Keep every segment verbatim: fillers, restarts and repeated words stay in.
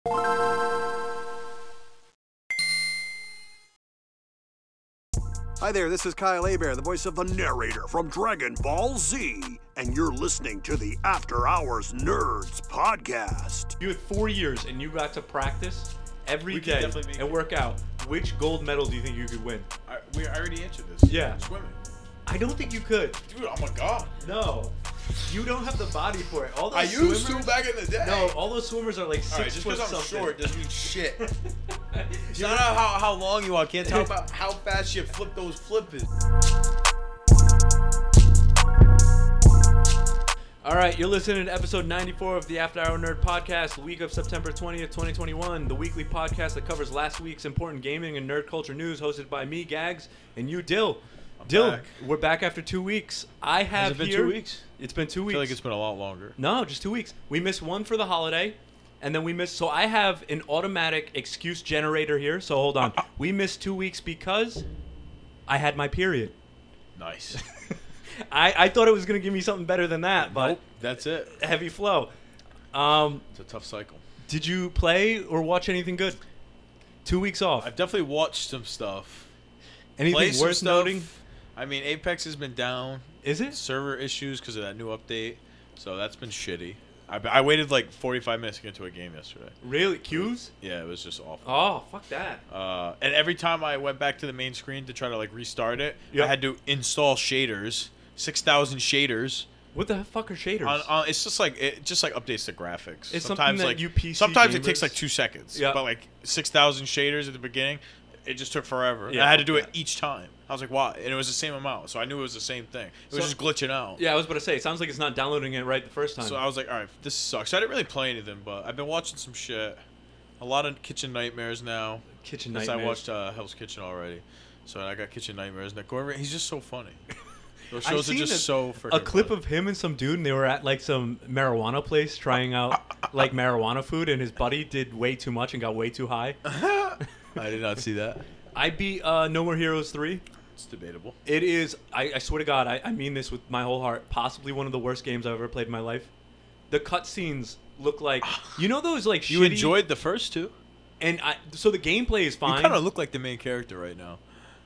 Hi there, this is Kyle Hebert, the voice of the narrator from Dragon Ball Z, and you're listening to the After Hours Nerds podcast. You had four years and you got to practice every We could day definitely make and it. work out. Which gold medal do you think you could win? I, we I already answered this. Yeah. Swimming. I don't think you could. Dude, I'm a god. No. You don't have the body for it. All those I used swimmers, to back in the day. No, all those swimmers are like six All right, just foot because I'm something. short doesn't mean shit. It's You're- not how, how long you are. Can't tell about how fast you flip those flippers. All right, you're listening to episode ninety-four of the After Hour Nerd Podcast, the week of September twentieth, twenty twenty-one, the weekly podcast that covers last week's important gaming and nerd culture news, hosted by me, Gags, and you, Dill. I'm Dill, back. we're back after two weeks. I have Has it been here, two weeks? It's been two I weeks. feel like it's been a lot longer. No, just two weeks. We missed one for the holiday, and then we missed. So I have an automatic excuse generator here. So hold on. We missed two weeks because I had my period. Nice. I, I thought it was gonna give me something better than that, but Nope, that's it. heavy flow. Um, It's a tough cycle. did you play or watch anything good? Two weeks off. I've definitely watched some stuff. Anything Played some worth stuff. noting? I mean, Apex has been down. Is it? Server issues because of that new update. So that's been shitty. I, I waited like forty-five minutes to get into a game yesterday. Really? Queues? Yeah, it was just awful. Oh, fuck that. Uh, and every time I went back to the main screen to try to like restart it, Yep. I had to install shaders, six thousand shaders. What the fuck are shaders? On, on, it's just like it just like updates the graphics. It's something sometimes that like you P C sometimes it gamers- takes like two seconds. Yep. But like six thousand shaders at the beginning, it just took forever. And Yeah, I had to do yeah. it each time. I was like, why? And it was the same amount, so I knew it was the same thing. It was So- just glitching out. yeah, I was about to say, it sounds like it's not downloading it right the first time. So I was like, all right, this sucks. I didn't really play anything, but I've been watching some shit. A lot of Kitchen Nightmares now. Kitchen Since Nightmares. I watched uh, Hell's Kitchen already, so I got Kitchen Nightmares. Now Gordon, he's just so funny. Those I shows are seen just a- so freaking A clip funny. of him and some dude, and they were at like some marijuana place trying out like marijuana food, and his buddy did way too much and got way too high. I did not see that. I beat uh, No More Heroes three. It's debatable. It is, I, I swear to God, I, I mean this with my whole heart, possibly one of the worst games I've ever played in my life. The cutscenes look like, you know those like You shitty, enjoyed the first two. and I, so the gameplay is You fine. kind of look like the main character right now.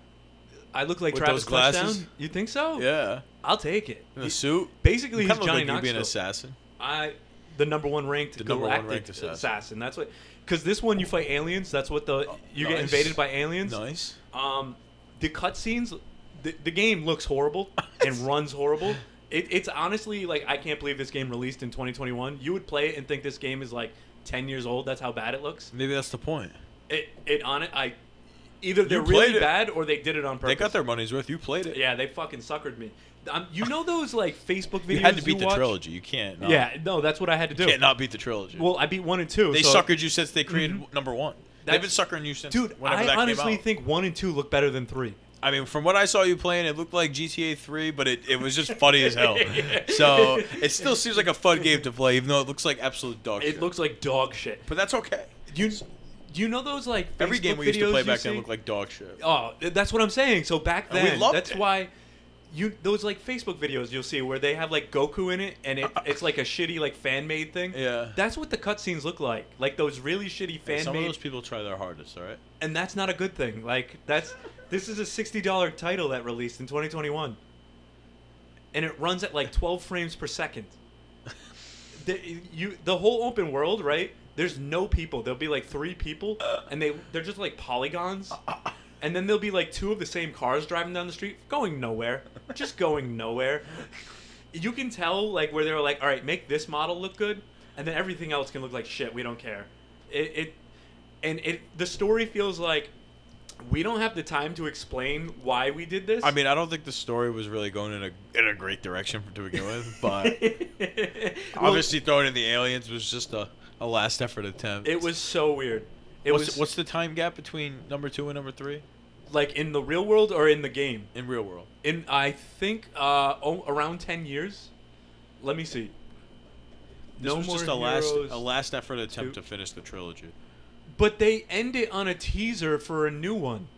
I look like with Travis those glasses? Touchdown. You think so? Yeah. I'll take it. In the He- suit. Basically, You he's kind of look Johnny like you'd be an Knoxville. assassin. I, the number one ranked The number one galactic ranked assassin. assassin. That's what, because this one you fight aliens. That's what the you get nice. invaded by aliens. Nice. Um, the cutscenes, the, the game looks horrible and runs horrible. It, it's honestly like I can't believe this game released in twenty twenty-one. You would play it and think this game is like ten years old. That's how bad it looks. Maybe that's the point. It it on it. I either they're played really it. bad or they did it on purpose. They got their money's worth. You played it. Yeah, they fucking suckered me. Um, you know those like Facebook videos You had to beat the watch? trilogy. You can't. Not, Yeah, no, that's what I had to do. You can't not beat the trilogy. Well, I beat one and two. they so, suckered you since they created Mhm. number one. They've been That's- suckering you since dude. whenever I that honestly came out. think one and two look better than three. I mean, from what I saw you playing, it looked like G T A three, but it, it was just funny as hell. So it still seems like a fun game to play, even though it looks like absolute dog shit. It looks like dog shit. But that's okay. You, do you know those like Facebook Every game we used to videos play you back then see? looked like dog shit. Oh, th- that's what I'm saying. So back And we then, loved that's it. why you those like Facebook videos you'll see where they have like Goku in it, and it, it's like a shitty like fan made thing. Yeah. That's what the cutscenes look like. Like those really shitty Hey, fan some of made, those people try their hardest, all right? and that's not a good thing. Like that's this is a sixty dollar title that released in twenty twenty-one, and it runs at like twelve frames per second. the, you the whole open world, right? There's no people. There'll be like three people, and they they're just like polygons. And then there'll be like two of the same cars driving down the street, going nowhere, just going nowhere. You can tell like where they're like, all right, make this model look good, and then everything else can look like shit. We don't care. It, it and it the story feels like we don't have the time to explain why we did this. I mean, I don't think the story was really going in a in a great direction to begin with, but Well, obviously throwing in the aliens was just a, a last effort attempt. it was so weird. It what's, was what's the time gap between number two and number three like in the real world or in the game. in real world? In I think uh, oh, around ten years. Let me see. This was just a More last Heroes a last effort attempt two. to finish the trilogy. But they end it on a teaser for a new one.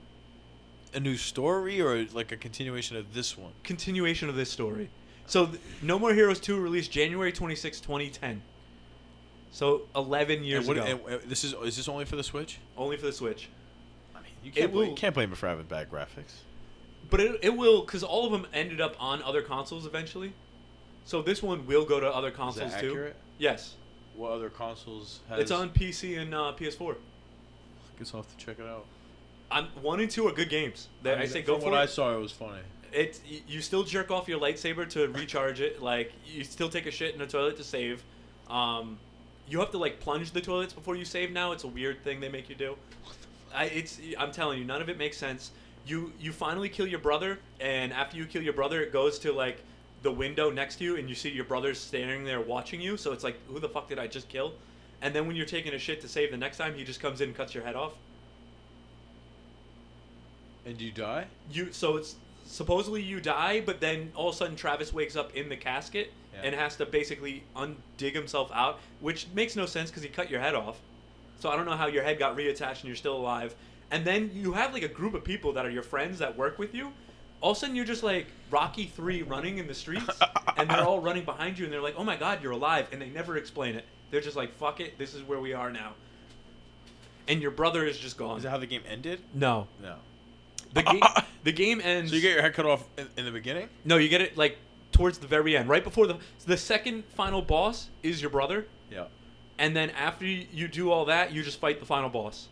A new story or like a continuation of this one? Continuation of this story. So, th- No More Heroes two released January twenty-sixth, twenty ten. So eleven years and what, ago. And, uh, this is is this only for the Switch? Only for the Switch. I mean, you can't, It blame, will- you can't blame it for having bad graphics. But it, it will, because all of them ended up on other consoles eventually. So this one will go to other Is consoles that too. accurate? Yes. What other consoles has... It's on P C and uh, P S four. Guess I'll have to check it out. I'm, one and two are good games. They, I, mean, say from go for what it. I saw, it was funny. It's y- you still jerk off your lightsaber to recharge it. Like you still take a shit in the toilet to save. Um, you have to like plunge the toilets before you save now. It's a weird thing they make you do. I it's I'm telling you, none of it makes sense. You you finally kill your brother, and after you kill your brother, it goes to like the window next to you, and you see your brother standing there watching you. So it's like, who the fuck did I just kill? And then when you're taking a shit to save the next time, he just comes in and cuts your head off. And do you die? You so it's supposedly you die, but then all of a sudden Travis wakes up in the casket Yeah. and has to basically undig himself out, which makes no sense because he cut your head off. So I don't know how your head got reattached and you're still alive. And then you have like a group of people that are your friends that work with you. All of a sudden you're just like Rocky three running in the streets, and they're all running behind you, and they're like, "Oh my God, you're alive!" And they never explain it. They're just like, "Fuck it, this is where we are now." And your brother is just gone. Is that how the game ended? No, No. the game the game ends. So you get your head cut off in, in the beginning? No, you get it like towards the very end, right before the the second final boss is your brother, Yeah. and then after you you do all that, you just fight the final boss.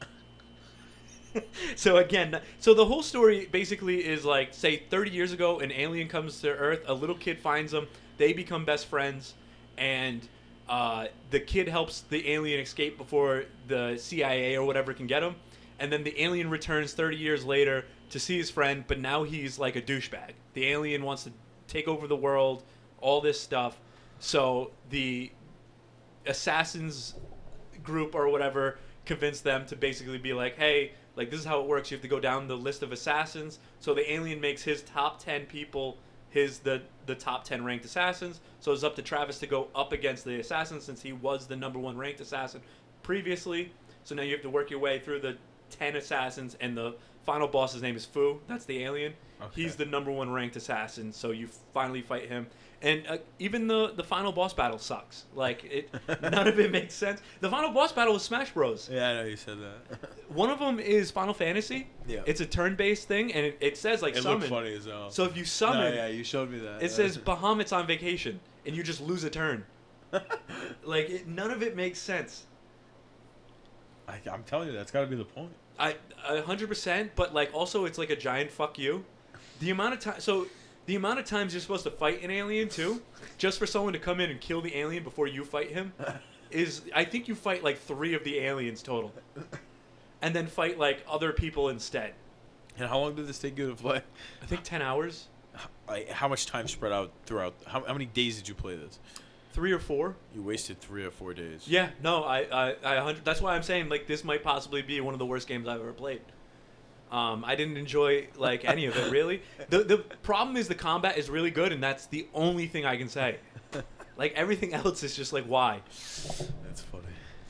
So again, so the whole story basically is like, say thirty years ago, an alien comes to Earth, a little kid finds them, they become best friends, and uh, the kid helps the alien escape before the C I A or whatever can get him, and then the alien returns thirty years later to see his friend, but now he's like a douchebag. The alien wants to take over the world, all this stuff. So the assassins group or whatever convince them to basically be like, hey, like this is how it works. You have to go down the list of assassins. So the alien makes his top ten people his the the top ten ranked assassins. So it's up to Travis to go up against the assassin since he was the number one ranked assassin previously. So now you have to work your way through the ten assassins, and the final boss's name is Fu. That's the alien. Okay. He's the number one ranked assassin. So you finally fight him. And uh, even the, the final boss battle sucks. Like, it, none of it makes sense. The final boss battle is Smash Bros. Yeah, I know you said that. One of them is Final Fantasy. Yeah. It's a turn-based thing, and it, it says, like, It summon. looked funny as hell. So if you summon, No, yeah, you showed me that. it says Bahamut's on vacation, and you just lose a turn. Like, it, none of it makes sense. I, I'm telling you, that's got to be the point. I a hundred percent, but like also it's like a giant fuck you. The amount of time, so the amount of times you're supposed to fight an alien too, just for someone to come in and kill the alien before you fight him, is I think you fight like three of the aliens total, and then fight like other people instead. And how long did this take you to play? I think ten hours, Like, how much time spread out throughout? How, how many days did you play this? three or four. You wasted three or four days. Yeah, no, I, I, I, one hundred. That's why I'm saying like this might possibly be one of the worst games I've ever played. Um, I didn't enjoy like any of it really. The the problem is the combat is really good, and that's the only thing I can say. Like everything else is just like why. That's funny.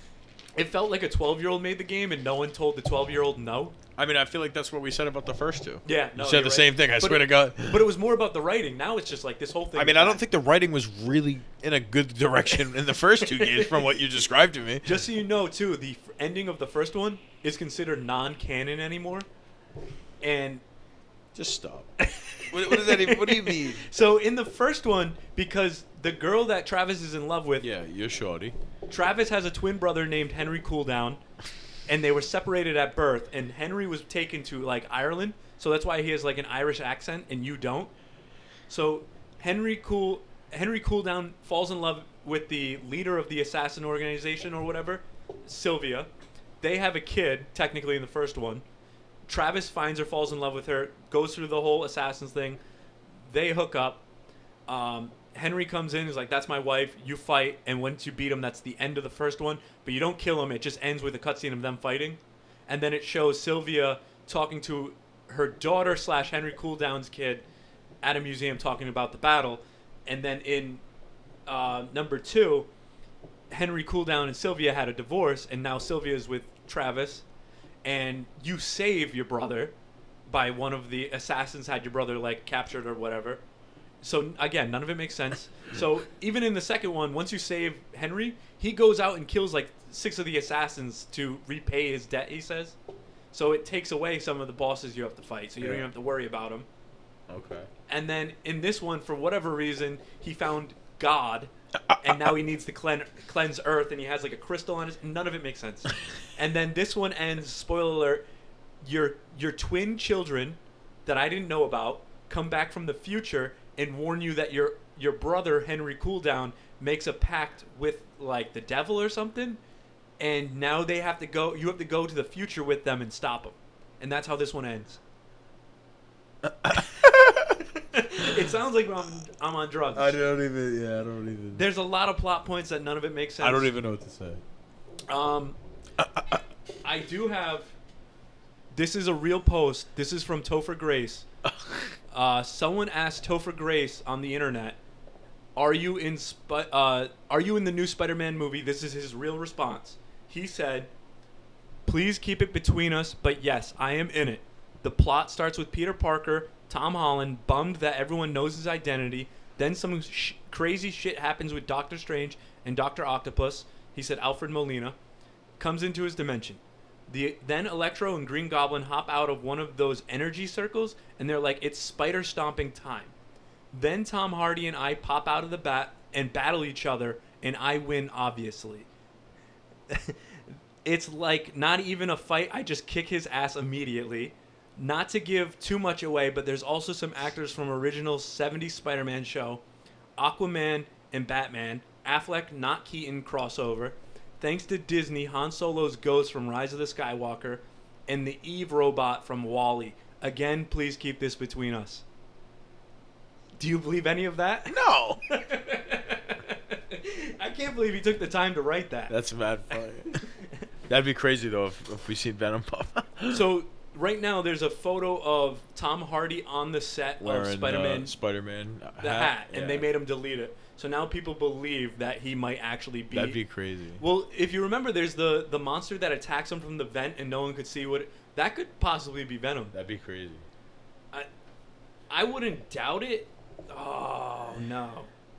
It felt like a twelve year old made the game, and no one told the twelve year old no. I mean, I feel like that's what we said about the first two. Yeah, no, you said you're the right. same thing. I But swear it- to God. But it was more about the writing. Now it's just like this whole thing. I mean, I don't think the writing was really in a good direction in the first two games from what you described to me. Just so you know, too, the f- ending of the first one is considered non-canon anymore, and Just stop. what, what does that even? What do you mean? so in the first one, because the girl that Travis is in love with, Yeah, you're shorty. Travis has a twin brother named Henry Cooldown, and they were separated at birth, and Henry was taken to like Ireland, so that's why he has like an Irish accent and you don't. So Henry Cool Henry Cooldown falls in love with the leader of the assassin organization or whatever, Sylvia. They have a kid technically in the first one. Travis finds her, falls in love with her, goes through the whole assassins thing. They hook up. Um, Henry comes in, is like, that's my wife, you fight, and once you beat him, that's the end of the first one. But you don't kill him, it just ends with a cutscene of them fighting. And then it shows Sylvia talking to her daughter slash Henry Cooldown's kid at a museum talking about the battle. And then in uh, number two, Henry Cooldown and Sylvia had a divorce, and now Sylvia is with Travis. And you save your brother by one of the assassins had your brother like captured or whatever. So again, none of it makes sense. So even in the second one, once you save Henry, he goes out and kills like six of the assassins to repay his debt, he says. So it takes away some of the bosses you have to fight, so you Yeah. don't even have to worry about them. Okay. And then in this one, for whatever reason, he found God, and now he needs to clean, cleanse Earth, and he has like a crystal on his. None of it makes sense. And then this one ends. Spoiler alert: your your twin children that I didn't know about come back from the future and warn you that your your brother Henry Cooldown makes a pact with like the devil or something, and now they have to go. You have to go to the future with them and stop them, and that's how this one ends. It sounds like I'm, I'm on drugs. I don't even. Yeah, I don't even. There's a lot of plot points that none of it makes sense. I don't even know what to say. Um, I do have. This is a real post. This is from Topher Grace. Uh, someone asked Topher Grace on the internet, "Are you in? Sp- uh, are you in the new Spider-Man movie?" This is his real response. He said, "Please keep it between us, but yes, I am in it. The plot starts with Peter Parker, Tom Holland, bummed that everyone knows his identity. Then some sh- crazy shit happens with Doctor Strange and Doctor Octopus." He said Alfred Molina comes into his dimension. The then Electro and Green Goblin hop out of one of those energy circles, and they're like, "It's spider stomping time." Then Tom Hardy and I pop out of the bat and battle each other, and I win, obviously. It's like not even a fight. I just kick his ass immediately. Not to give too much away, but there's also some actors from original seventies Spider-Man show, Aquaman and Batman, Affleck, not Keaton crossover. Thanks to Disney, Han Solo's ghost from Rise of the Skywalker, and the Eve robot from WALL-E. Again, please keep this between us. Do you believe any of that? No. I can't believe he took the time to write that. That's mad funny. That'd be crazy though if, if we seen Venom pop. So right now there's a photo of Tom Hardy on the set Wearing of Spider-Man, uh, Spider-Man the hat, and yeah. they made him delete it. So now people believe that he might actually be. That'd be crazy. Well, if you remember, there's the the monster that attacks him from the vent, and no one could see what. It, that could possibly be Venom. That'd be crazy. I, I wouldn't doubt it. Oh no.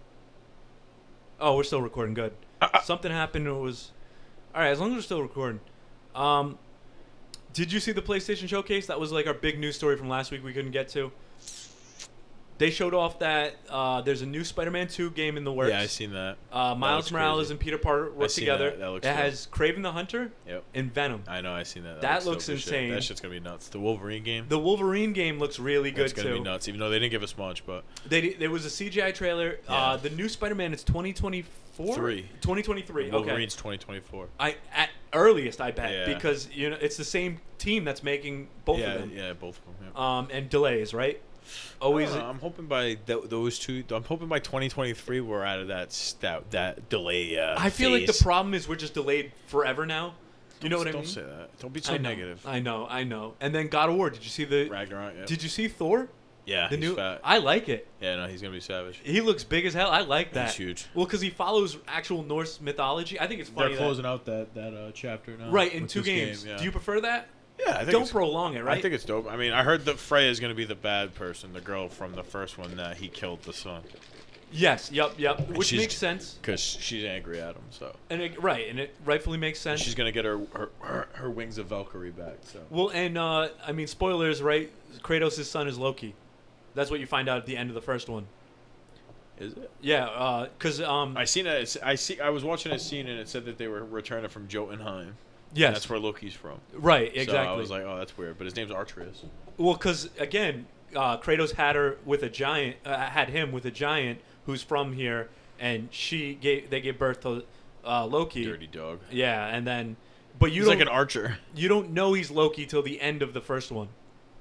Oh, we're still recording. Good. Something happened. It was. All right, as long as we're still recording. Um, did you see the PlayStation Showcase? That was like our big news story from last week we couldn't get to. They showed off that uh, there's a new Spider-Man two game in the works. Yeah, I seen that. Uh, That Miles looks Morales crazy. and Peter Parker work seen together. that. That looks it dope. has Kraven the Hunter Yep. and Venom. I know. I seen that. That looks dope as shit. insane. That shit's gonna be nuts. The Wolverine game. The Wolverine game looks really good It's gonna too. be nuts. Even though they didn't give us much, but They there was a C G I trailer. Yeah. Uh, the new Spider-Man is twenty twenty-four. Three. twenty twenty-three. Okay. Wolverine's twenty twenty-four. I at earliest I bet Yeah. because you know it's the same team that's making both yeah, of them. yeah, both of them. Yeah. Um, and delays, right? Always. I don't know, I'm hoping by th- those two. I'm hoping by twenty twenty-three we're out of that s- that that delay. Uh, I feel like phase. the problem is we're just delayed forever now. You know Don't- what I don't mean? say that. Don't be so I know, negative. I know, I know. And then God of War. Did you see the? Ragnarok. Yeah. Did you see Thor? yeah, The he's new. fat. I like it. Yeah, no, he's gonna be savage. He looks big as hell. I like that. He's huge. Well, because he follows actual Norse mythology. I think it's funny. They're that- closing out that that uh, chapter now. right in with two this games. Game, yeah. Do you prefer that? Yeah, I think Don't it's, prolong it, right? I think it's dope. I mean, I heard that Freya is gonna be the bad person, the girl from the first one that he killed the son, Yes. Yep. Yep. Which she's- makes sense. because she's angry at him. So And it, right, and it rightfully makes sense. she's gonna get her her, her her wings of Valkyrie back. So Well, and uh, I mean, spoilers, right? Kratos' son is Loki. That's what you find out at the end of the first one. is it? Yeah, because um, I seen it. I see. I was watching a scene and it said that they were returning from Jotunheim. yes, That's where Loki's from. right, So exactly. I was like, oh, that's weird. But his name's Artreus. Well, because again, uh, Kratos had her with a giant, uh, had him with a giant who's from here, and she gave they gave birth to uh, Loki. Dirty dog. Yeah, and then, but you He's don't like an archer. you don't know he's Loki till the end of the first one.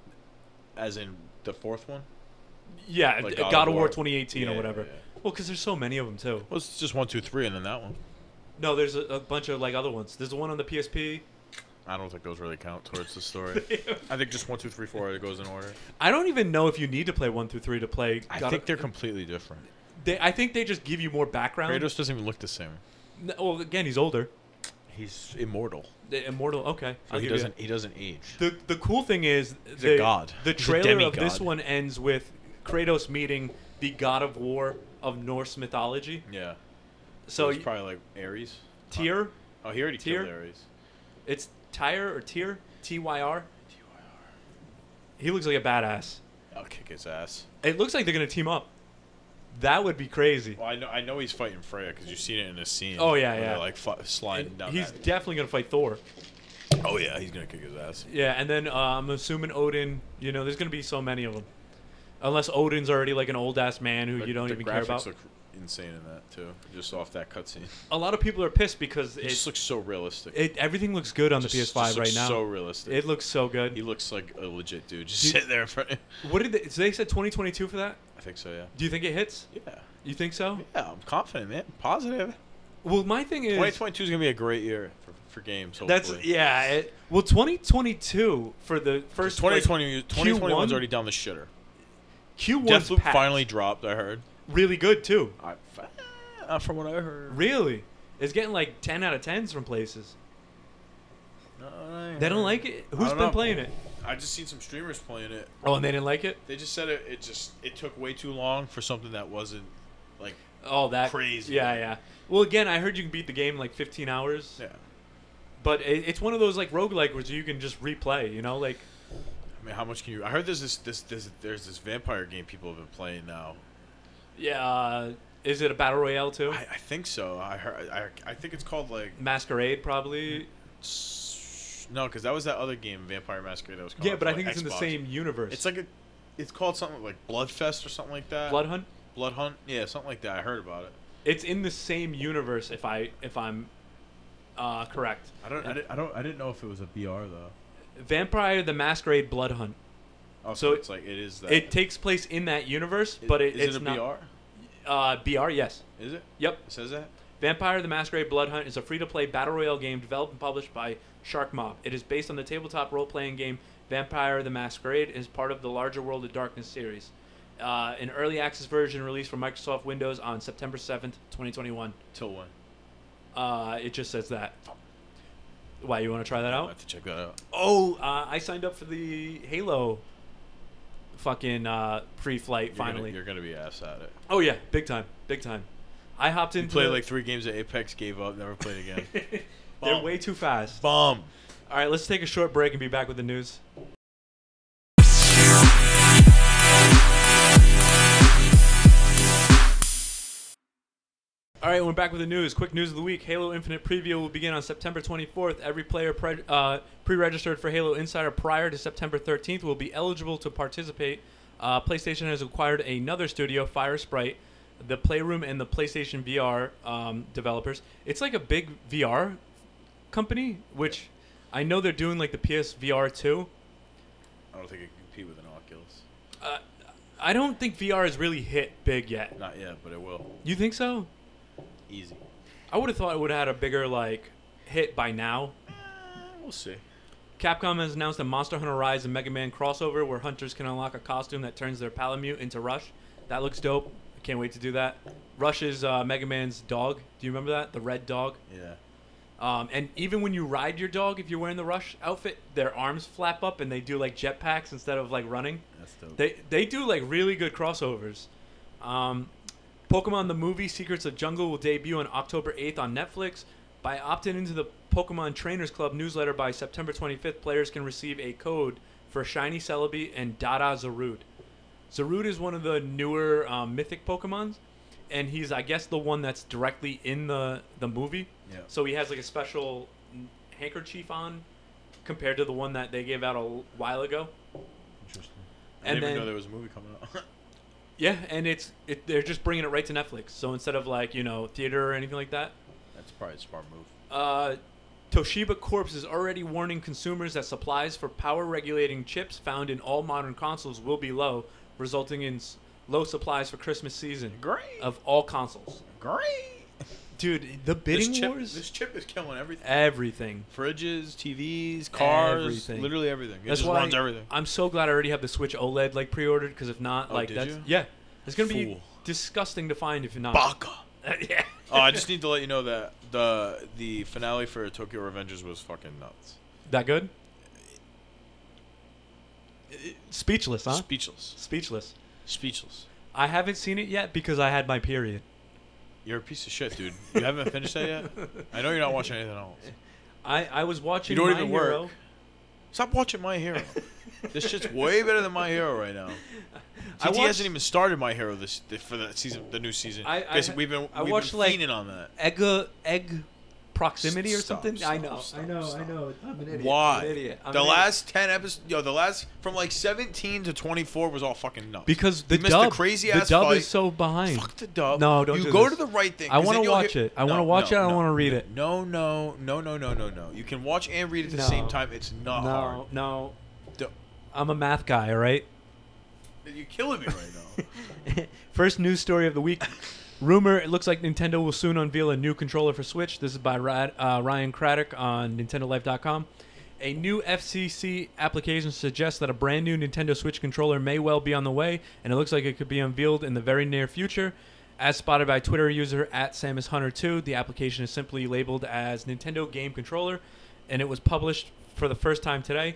As in the fourth one. Yeah, Like uh, God God, of of War War. twenty eighteen Yeah, or whatever. yeah, yeah. Well, because there's so many of them too. Well, it's just one, two, three, and then that one. No, there's a, a bunch of like other ones. There's the one on the P S P. I don't think those really count towards the story. I think just one, two, three, four. It goes in order. I don't even know if you need to play one through three to play. I God think of, they're completely different. They, I think they just give you more background. Kratos doesn't even look the same. No, well, again, he's older. He's immortal. The immortal. Okay. So I'll he give you doesn't. He doesn't age. that. The the cool thing is He's the a god. the He's a trailer of this demigod. one ends with Kratos meeting the god of war of Norse mythology. Yeah. So it's y- probably like Ares. Tyr, Oh, he already Tyr? killed Ares. it's Tyr or Tyr, T Y R. He looks like a badass. I'll kick his ass. It looks like they're gonna team up. That would be crazy. Well, I know I know he's fighting Freya because you've seen it in this scene. Oh, yeah, where yeah. They're like fi- sliding And down. he's that. definitely gonna fight Thor. Oh yeah, he's gonna kick his ass. Yeah, and then uh, I'm assuming Odin. You know, there's gonna be so many of them, unless Odin's already like an old ass man who The- you don't the even care graphics about. look insane in that too. Just off that cutscene, A lot of people are pissed because it it, just looks so realistic. it everything looks good on Just- the P S five just looks right now. So realistic. It looks so good. He looks like a legit dude, just Dude- sitting there in front of What did they, so they said twenty twenty-two for that? I think so, yeah. Do you think it hits? Yeah. You think so? Yeah, I'm confident, man. Positive. Well, my thing is twenty twenty-two is gonna be a great year for, for games. that's Hopefully. yeah. It, well, twenty twenty-two for the first twenty like, twenty, twenty twenty-one's Q one already down the shitter. Q one's Deathloop packed. finally dropped. I heard. really good too. I, uh, from what I heard. Really, it's getting like ten out of tens from places. No, They don't like it. I Who's don't been know. playing it? I just seen some streamers playing it. Oh, and they didn't like it. They just said it. It just it took way too long for something that wasn't like Oh, that Crazy. Yeah, yeah. Well, again, I heard you can beat the game in like fifteen hours. yeah. But it, it's one of those like roguelike where you can just replay. You know, like I mean, how much can you? I heard there's this this, this there's this vampire game people have been playing now. yeah. Uh, is it a battle royale too? I, I think so. I heard. I, I think it's called like Masquerade probably. s- no, because that was that other game, Vampire Masquerade. That was called Yeah, but I for, think like, it's in the Xbox. same universe. It's like a. It's called something like Bloodfest or something like that. Blood Hunt. Blood Hunt. Yeah, something like that. I heard about it. It's in the same universe. If I if I'm uh, correct. I don't, I didn't, I don't, I didn't know if it was a B R though. Vampire the Masquerade Blood Hunt. Oh, So so it's like it is that. It takes place in that universe, but it, is it's it a not. B R? Uh, B R, yes. Is it? Yep. It says that. Vampire the Masquerade Blood Hunt is a free-to-play battle royale game developed and published by Shark Mob. It is based on the tabletop role-playing game Vampire the Masquerade and is part of the larger World of Darkness series. Uh, an early access version released for Microsoft Windows on September seventh, twenty twenty-one. Till when? Uh, it just says that. Why, you want to try that I out? have to check that out. Oh, uh, I signed up for the Halo fucking uh, pre-flight You're finally. Gonna, you're gonna be ass at it. Oh, yeah. Big time. Big time. I hopped You into played the- like three games at Apex, gave up, never played again. They're Bum. way too fast. Bomb. All right, let's take a short break and be back with the news. All right, we're back with the news. Quick news of the week. Halo Infinite preview will begin on September twenty-fourth. Every player pre- uh, pre-registered for Halo Insider prior to September thirteenth will be eligible to participate. Uh, PlayStation has acquired another studio, Fire Sprite, the Playroom and the PlayStation V R um, developers. It's like a big V R company, which I know they're doing like the P S V R too. I don't think it can compete with an Oculus. Uh, I don't think V R has really hit big yet. Not yet, but it will. You think so? Easy. I would have thought it would have had a bigger like hit by now. Eh, we'll see. Capcom has announced a Monster Hunter Rise and Mega Man crossover where hunters can unlock a costume that turns their Palamute into Rush. That looks dope. I can't wait to do that. Rush is uh, Mega Man's dog. Do you remember that? The red dog. Yeah. Um, and even when you ride your dog, if you're wearing the Rush outfit, their arms flap up and they do like jetpacks instead of like running. That's dope. They they do like really good crossovers. Um, Pokemon the movie Secrets of Jungle will debut on October eighth on Netflix. By opting into the Pokemon Trainers Club newsletter by September twenty-fifth, players can receive a code for Shiny Celebi and Dada Zarude. Zarude is one of the newer um, mythic Pokemons, and he's, I guess, the one that's directly in the, the movie. Yeah. So he has like a special handkerchief on compared to the one that they gave out a while ago. Interesting. I And didn't even then- know there was a movie coming out. Yeah, and it's it, they're just bringing it right to Netflix. So instead of like, you know, theater or anything like that, That's probably a smart move. uh, Toshiba Corp is already warning consumers that supplies for power regulating chips found in all modern consoles will be low, resulting in s- low supplies for Christmas season Great. of all consoles. Great. Dude, the bidding this chip, wars, This chip is killing everything. everything. Fridges, T Vs, cars, Everything. literally everything. It That's just why runs everything. I'm so glad I already have the Switch OLED like pre-ordered, because if not, Oh, like did that's you? yeah, it's gonna be Fool. disgusting to find if you're not. Baka. Yeah. Oh, I just need to let you know that the the finale for Tokyo Revengers was fucking nuts. That good? Speechless, huh? Speechless. Speechless. Speechless. I haven't seen it yet because I had my period. You're a piece of shit, dude. You haven't finished that yet? I know you're not watching anything else. I, I was watching You don't My even Hero. work. Stop watching My Hero. This shit's way better than My Hero right now. I T T watched- hasn't even started My Hero this for the season, the new season. I- I Because ha- we've been I we've watched, been like, fiending on that. Egg egg proximity or Stop, something. stop, I know. stop, I know. stop. I know. I'm an idiot. Why? I'm an idiot. I'm the an idiot. last ten episodes, yo, the last from like seventeen to twenty-four was all fucking nuts. Because the you missed dub, the crazy the ass dub fight. is so behind. Fuck the dub. No, don't You do go this. to the right thing. I 'cause want then to you'll watch hear- it. I No, want to watch no, it. I don't no. want to read it. No, no, no, no, no, no, no. You can watch and read at the No. same time. It's not no, hard. no. Don't- I'm a math guy. All right. You're killing me right now. First news story of the week. Rumor, it looks like Nintendo will soon unveil a new controller for Switch. This is by Rad, uh, Ryan Craddock on Nintendo Life dot com. A new F C C application suggests that a brand new Nintendo Switch controller may well be on the way, and it looks like it could be unveiled in the very near future. As spotted by Twitter user at Samus Hunter two, the application is simply labeled as Nintendo Game Controller, and it was published for the first time today.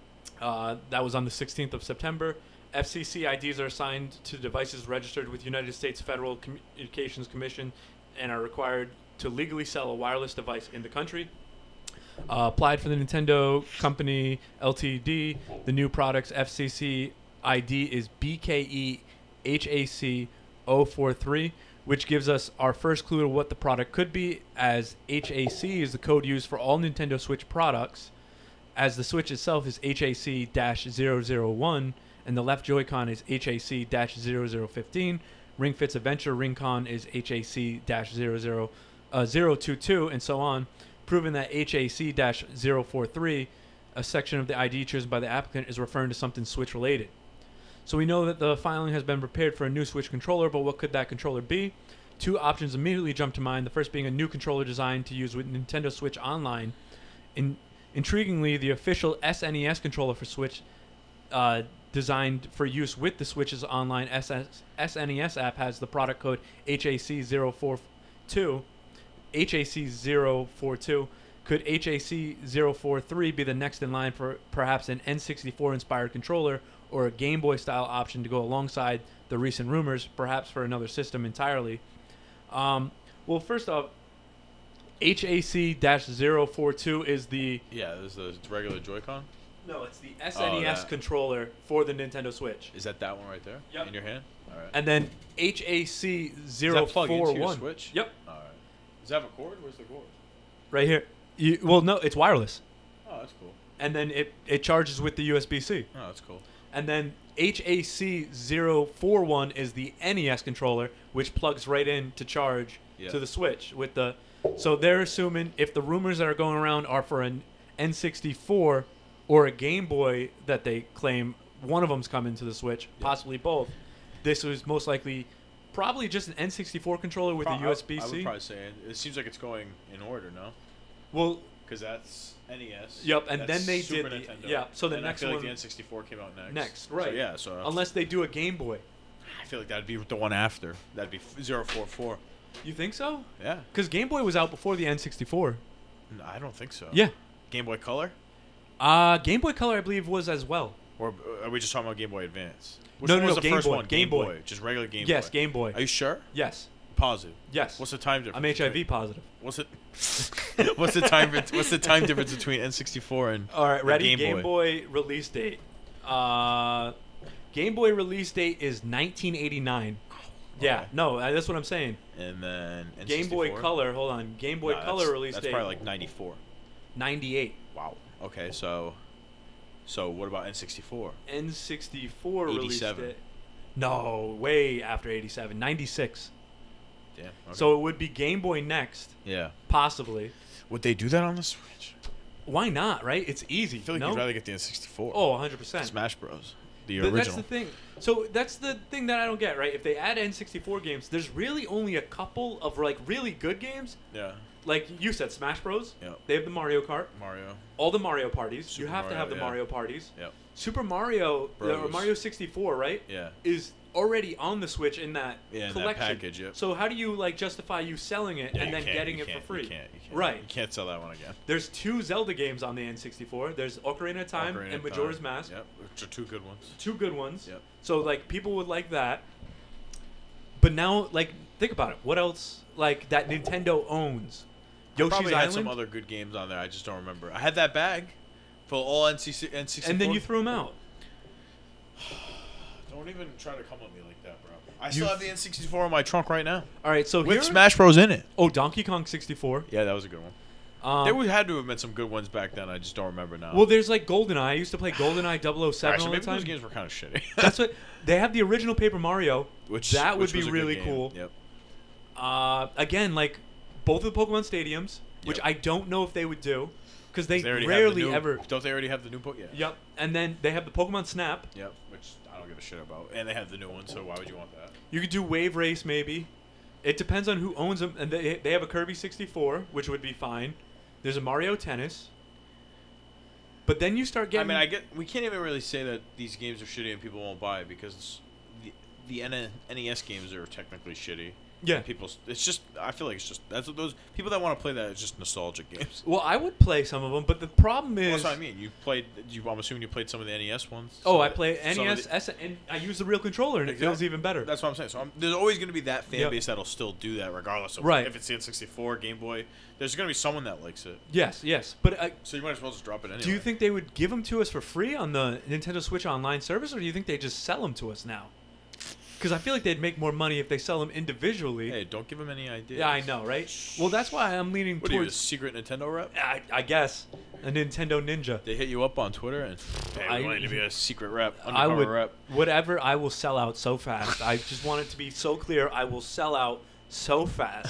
Uh, that was on the sixteenth of September. F C C I Ds are assigned to devices registered with United States Federal Communications Commission and are required to legally sell a wireless device in the country. Uh, applied for the Nintendo Company Limited. The new product's F C C I D is B K E H A C zero four three, which gives us our first clue to what the product could be, as H A C is the code used for all Nintendo Switch products, as the Switch itself is H A C zero zero one, and the left Joy-Con is H A C zero zero one five. Ring Fit's Adventure Ring-Con is H A C zero zero two two, and so on, proving that H A C zero four three, a section of the I D chosen by the applicant, is referring to something Switch-related. So we know that the filing has been prepared for a new Switch controller, but what could that controller be? Two options immediately jump to mind, the first being a new controller designed to use with Nintendo Switch Online. In, intriguingly, the official S N E S controller for Switch, uh, designed for use with the Switch's online S N E S app, has the product code H A C zero four two. H A C zero four two. Could H A C zero four three be the next in line for perhaps an N sixty-four inspired controller or a Game Boy style option to go alongside the recent rumors, perhaps for another system entirely? Um, well, first off, H A C zero four two is the Yeah, this is the regular Joy-Con. no, it's the S N E S that. controller for the Nintendo Switch. Is that that one right there? Yep. In your hand? All right. And then H A C Does zero that plug four into your one. Switch? Yep, All right. Does that have a cord? Where's the cord? right here. You, well, no, it's wireless, Oh, that's cool. and then it, it charges with the U S B C. Oh, that's cool. And then H A C zero four one is the N E S controller, which plugs right in to charge Yeah. to the Switch with the. So they're assuming if the rumors that are going around are for an N sixty-four or a Game Boy that they claim one of them's coming to the Switch, possibly both. This was most likely probably just an N sixty-four controller with Pro- a U S B I, I would C. probably say it, it seems like it's going in order, no? Well, Because that's N E S. Yep, and that's then they Super did the- Nintendo, yeah, so the and next I feel one- like the N sixty-four came out next. next, So, right? yeah, so Unless they do a Game Boy. I feel like that'd be the one after. That'd be zero four four. You think so? Yeah. Because Game Boy was out before the N sixty-four. No, I don't think so. Yeah. Game Boy Color? Uh, Game Boy Color, I believe, was as well. Or are we just talking about Game Boy Advance? Which No, one no, was no, the Game first Boy, one? Game Boy. Just regular Game Yes, Boy. Game Boy. Are you sure? Yes. Positive. Yes. What's the time difference? I'm H I V between- positive. What's it? what's the time? What's the time difference between N sixty-four and All right, and ready? Game, Game Boy. release date. Uh, Game Boy release date is nineteen eighty-nine. Yeah, Okay. no, uh, that's what I'm saying. And then N sixty-four? Game Boy Color, hold on. Game Boy Nah, Color that's, release that's date probably like ninety-four. ninety-eight. Wow. Okay, so so what about N sixty-four? N sixty-four release eighty-seven. date. No, way after eighty-seven. ninety-six. Damn. Okay. So it would be Game Boy next, yeah. possibly. Would they do that on the Switch? Why not, right? It's easy. I feel like no? you'd rather get the N sixty-four. Oh, one hundred percent. Smash Bros. The Th- original. That's the thing. So that's the thing that I don't get, right? If they add N sixty-four games, there's really only a couple of like really good games. Yeah. Like you said, Smash Bros. Yep. They have the Mario Kart, Mario. all the Mario parties. Super you have to Mario, have the yeah. Mario parties. Yep. Super Mario uh, or Bros. Mario sixty-four, right? Yeah. Is already on the Switch in that Yeah, in that collection. package, yep. So how do you like justify you selling it Yeah, and you then can't- getting you it for can't- free? You can't, you can't. Right. You can't sell that one again. There's two Zelda games on the N sixty-four. There's Ocarina of Time Ocarina and of Majora's Time. Mask. Yep, which are two good ones. Two good ones. Yep. So like people would like that. But now, like, think about it. What else, like, that Nintendo owns? Yoshi's Probably had Island? some other good games on there. I just don't remember. I had that bag for all N C C N sixty-four. And then you threw them out. Don't even try to come at me like that, bro. I You- still have the N sixty-four in my trunk right now All right, so with here... Smash Bros in it. Oh, Donkey Kong sixty-four. Yeah, that was a good one. Um, there would, had to have been some good ones back then. I just don't remember now. well, there's, like, GoldenEye. I used to play GoldenEye double oh seven Actually, all the maybe time. those games were kind of shitty. That's what... They have the original Paper Mario. Which That would which be was a good really game. cool. Yep. Uh, again, like, both of the Pokemon Stadiums, which Yep. I don't know if they would do. Because they, They already have the rarely new- ever... Don't they already have the new Pokemon? Yeah. Yep. And then they have the Pokemon Snap. Yep. Which I don't give a shit about. And they have the new one, so why would you want that? You could do Wave Race, maybe. It depends on who owns them. And they, they have a Kirby sixty-four, which would be fine. There's a Mario Tennis. But then you start I getting... mean, I get. We can't even really say that these games are shitty and people won't buy it because the the N- NES games are technically shitty. Yeah. People. It's just. I feel like it's just. That's what those people that want to play that. It's just nostalgic games. Well, I would play some of them, but the problem Well, is... that's what I mean. You played. You, I'm assuming you played some of the N E S ones. Oh, Some I of the- play some of N E S, the- S, and I use the real controller, and it feels Exactly. even better. That's what I'm saying. So I'm, there's always going to be that fan Yep. base that'll still do that, regardless of Right. if it's the N sixty-four, Game Boy. There's going to be someone that likes it. Yes, yes. But I, So you might as well just drop it anyway. do you think they would give them to us for free on the Nintendo Switch Online service, or do you think they just sell them to us now? Because I feel like they'd make more money if they sell them individually. Hey, don't give them any ideas. Yeah, I know, right? Well, that's why I'm leaning What are you, a towards... secret Nintendo rep? I, I guess a Nintendo Ninja. They hit you up on Twitter and hey, I- we wanted to be a secret rep, I undercover would, rep. whatever. I will sell out so fast. I just want it to be so clear. I will sell out so fast.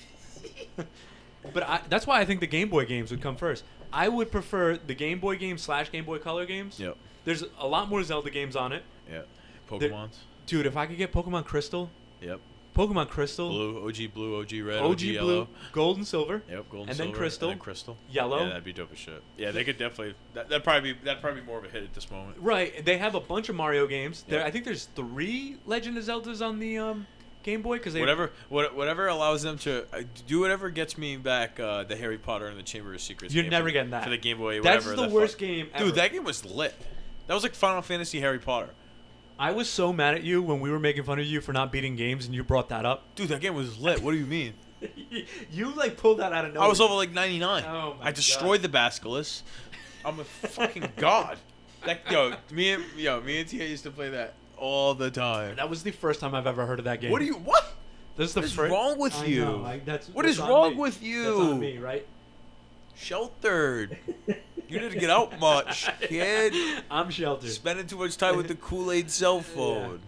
But I, that's why I think the Game Boy games would come first. I would prefer the Game Boy games slash Game Boy Color games. Yep. There's a lot more Zelda games on it. Yeah. Pokemon's. Dude, if I could get Pokemon Crystal, Yep. Pokemon Crystal, Blue, O G blue, O G red, O O G, G yellow. Blue, Gold and Silver, Yep, gold and, and then silver, crystal, and then crystal. Yellow. Yeah, that'd be dope as shit. Yeah, they could definitely. That, that'd probably be. That'd probably be more of a hit at this moment. Right. They have a bunch of Mario games. There, Yeah. I think there's three Legend of Zeldas on the um, Game Boy because they Whatever, what, whatever allows them to uh, do whatever gets me back uh, the Harry Potter and the Chamber of Secrets. You're game never for, getting that. for the Game Boy. That's Whatever the that worst fuck- game ever. Dude, that game was lit. That was like Final Fantasy Harry Potter. I was so mad at you when we were making fun of you for not beating games, and you brought that up. Dude, that game was lit. What do you mean? You like pulled that out of nowhere. I was over like ninety-nine. Oh my I destroyed the Basilisk. I'm a fucking god. That, yo, me and yo, me and Tia used to play that all the time. That was the first time I've ever heard of that game. What do you what? This is the What is fir- wrong with I you? know, I- that's, What that's is on wrong me. with you? That's on me, right? Sheltered. You didn't get out much, kid. I'm sheltered. Spending too much time with the Kool-Aid cell phone.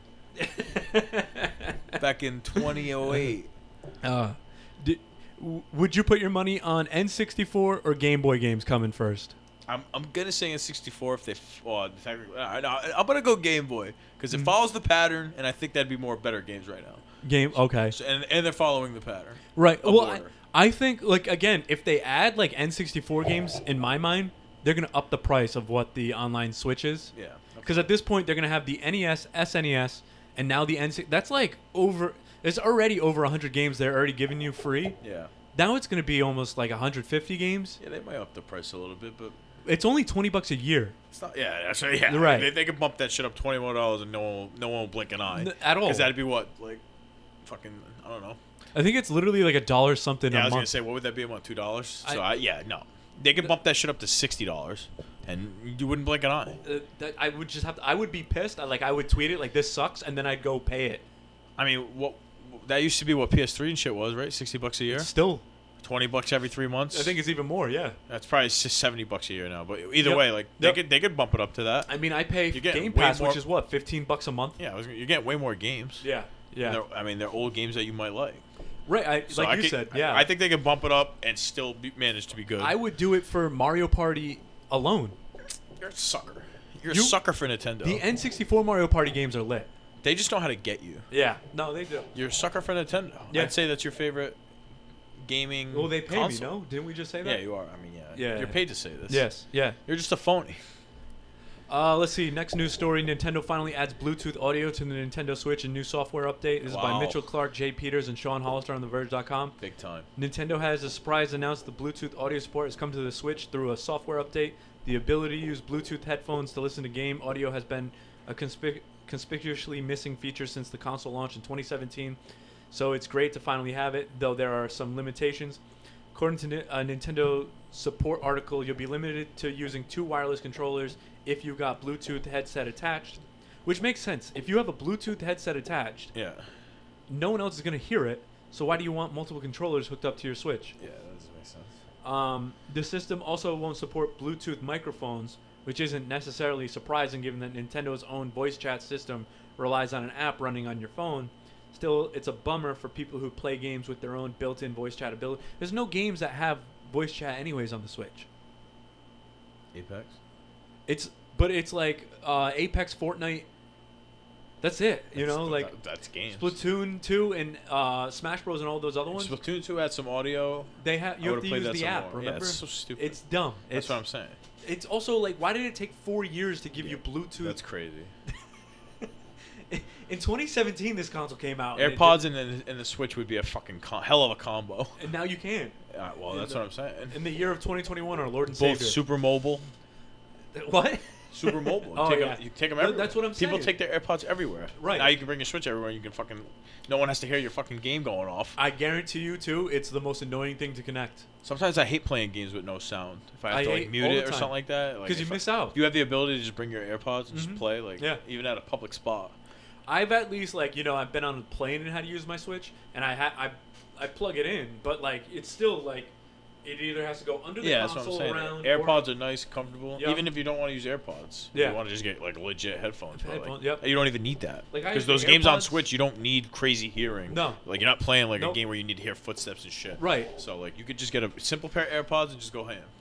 Back in twenty oh eight. uh, did, w- would you put your money on N sixty-four or Game Boy games coming first? I'm I'm gonna say in sixty-four if they. F- well, technically, I, I, I'm gonna go Game Boy because Mm. it follows the pattern, and I think that'd be more better games right now. Game. Okay. So, and and they're following the pattern. Right. of Well, I, order. I think like again, if they add like N sixty-four games, in my mind, they're gonna up the price of what the online Switch is. Yeah. Because at this point, they're gonna have the N E S, S N E S, and now the N. That's like over. There's already over one hundred games they're already giving you free. Yeah. Now it's gonna be almost like one hundred fifty games. Yeah, they might up the price a little bit, but It's only twenty bucks a year. it's not. Yeah, that's right. Yeah, Right. They, they could bump that shit up twenty more dollars, and no one, will- no one will blink an eye N- at all. Because that'd be what, like, fucking, I don't know. I think it's literally like a dollar something Yeah, I a was gonna month. say, what would that be? About two dollars? So I- I, yeah, no, they could bump that shit up to sixty dollars, and you wouldn't blink an eye. Uh, that I would just have to. I would be pissed. I, like I would tweet it like this sucks, and then I'd go pay it. I mean, what that used to be what P S three and shit was, right? Sixty bucks a year, Still, twenty bucks every three months. I think it's even more. Yeah. that's probably just seventy bucks a year now. But either Yep. way, like they Yep. could they could bump it up to that. I mean, I pay You're getting Game way Pass, more- which is what fifteen bucks a month. Yeah, I was, gonna- you're getting way more games. Yeah. Yeah. And they're- I mean, they're old games that you might like. Right. I, So like I you could- said. I- Yeah. I, think they could bump it up and still be, manage to be good. I would do it for Mario Party alone. You're a sucker. You're You- a sucker for Nintendo. The N sixty-four Mario Party games are lit. they just know how to get you. Yeah. No, they do. You're a sucker for Nintendo. Yeah. I'd say that's your favorite gaming. Well, they pay console. me. No, didn't we just say that? Yeah, you are. I mean, yeah. Yeah. You're paid to say this. Yes. Yeah. You're just a phony. Uh, let's see. Next news story: Nintendo finally adds Bluetooth audio to the Nintendo Switch in new software update. This is by Wow. Mitchell Clark, Jay Peters, and Sean Hollister on The Verge dot com. Big time. Nintendo has a surprise announced the Bluetooth audio support has come to the Switch through a software update. The ability to use Bluetooth headphones to listen to game audio has been a conspic- conspicuously missing feature since the console launched in twenty seventeen, so it's great to finally have it, though there are some limitations. According to Ni- a Nintendo support article, you'll be limited to using two wireless controllers if you've got Bluetooth headset attached, which makes sense. If you have a Bluetooth headset attached, Yeah. no one else is going to hear it, so why do you want multiple controllers hooked up to your Switch? Yeah, that doesn't make sense. Um, the system also won't support Bluetooth microphones, which isn't necessarily surprising given that Nintendo's own voice chat system relies on an app running on your phone. Still, it's a bummer for people who play games with their own built-in voice chat ability. There's no games that have voice chat anyways on the Switch. Apex. It's but it's like uh, Apex, Fortnite. That's it. You That's- know, like that- that's games. Splatoon two and uh, Smash Bros and all those other ones. Splatoon two had some audio. They have I you have would've to played use that the some app. more. Yeah, Remember? it's so stupid. It's dumb. That's It's, what I'm saying. It's also like, why did it take four years to give you Bluetooth? That's crazy. In twenty seventeen, this console came out. and it AirPods and the, and the Switch would be a fucking con- hell of a combo. did- and now you can. Uh, well, In that's the- what I'm saying. In the year of twenty twenty-one, our Lord and Both Savior. super mobile. What? Super mobile. Oh, take yeah. 'em, you take them Th- everywhere. that's what I'm People saying. take their AirPods everywhere. Right. Now you can bring your Switch everywhere. You can fucking. No one has to hear your fucking game going off. I guarantee you, too, it's the most annoying thing to connect. Sometimes I hate playing games with no sound. If I have I to like hate mute all the it or time. something like that. Like, Because you if miss I- out. You have the ability to just bring your AirPods and Mhm. just play, like Yeah. even at a public spot. I've at least, like, you know, I've been on a plane and had to use my Switch, and I ha- I, I plug it in, but, like, it's still, like, it either has to go under the Yeah, that's console what I'm saying. around. AirPods or, are nice, comfortable. Yep. Even if you don't want to use AirPods, Yeah. you want to just get like legit headphones. But, Headphones, like, yep. You don't even need that Like, I because use the those games on AirPods- Switch, you don't need crazy hearing. No. Like you're not playing like Nope. a game where you need to hear footsteps and shit. Right. So like you could just get a simple pair of AirPods and just go ham.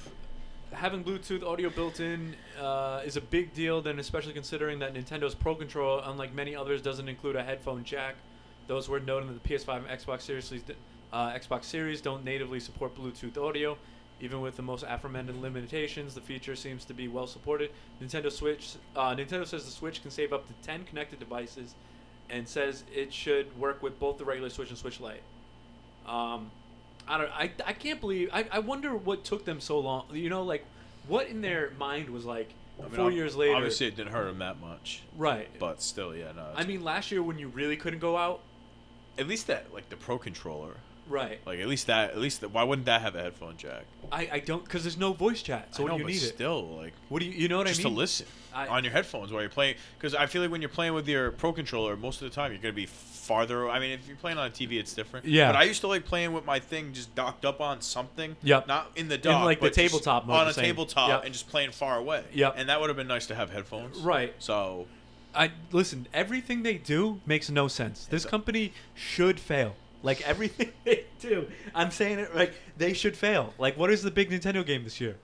Having Bluetooth audio built in uh, is a big deal, then especially considering that Nintendo's Pro Controller, unlike many others, doesn't include a headphone jack. Those were noting that the P S five and Xbox Series, uh, Xbox Series don't natively support Bluetooth audio. Even with the most aforementioned limitations, the feature seems to be well supported. Nintendo Switch, uh, Nintendo says the Switch can save up to ten connected devices, and says it should work with both the regular Switch and Switch Lite. Um, I don't. I, I can't believe. I, I wonder what took them so long. You know, like what in their mind was like I mean, four ob- years later. Obviously, it didn't hurt them that much, Right. but still, yeah, no. I mean, last year when you really couldn't go out. at least that like the Pro Controller, Right. like at least that, at least that, why wouldn't that have a headphone jack? I, I don't because there's no voice chat. So I what know, do you but need it? still, like What do you? You know what just I mean? to listen I- on your headphones while you're playing. Because I feel like when you're playing with your Pro Controller, most of the time you're gonna be farther. I mean, if you're playing on a T V, it's different. Yeah. But I used to like playing with my thing just docked up on something. Yep. Not in the dock, like, the but just tabletop mode, on you're a saying. tabletop Yep. and just playing far away. Yep. And that would have been nice to have headphones. Right. So I listen. Everything they do makes no sense. This It's a- company should fail. Like everything they do, I'm saying it like they should fail. Like, what is the big Nintendo game this year?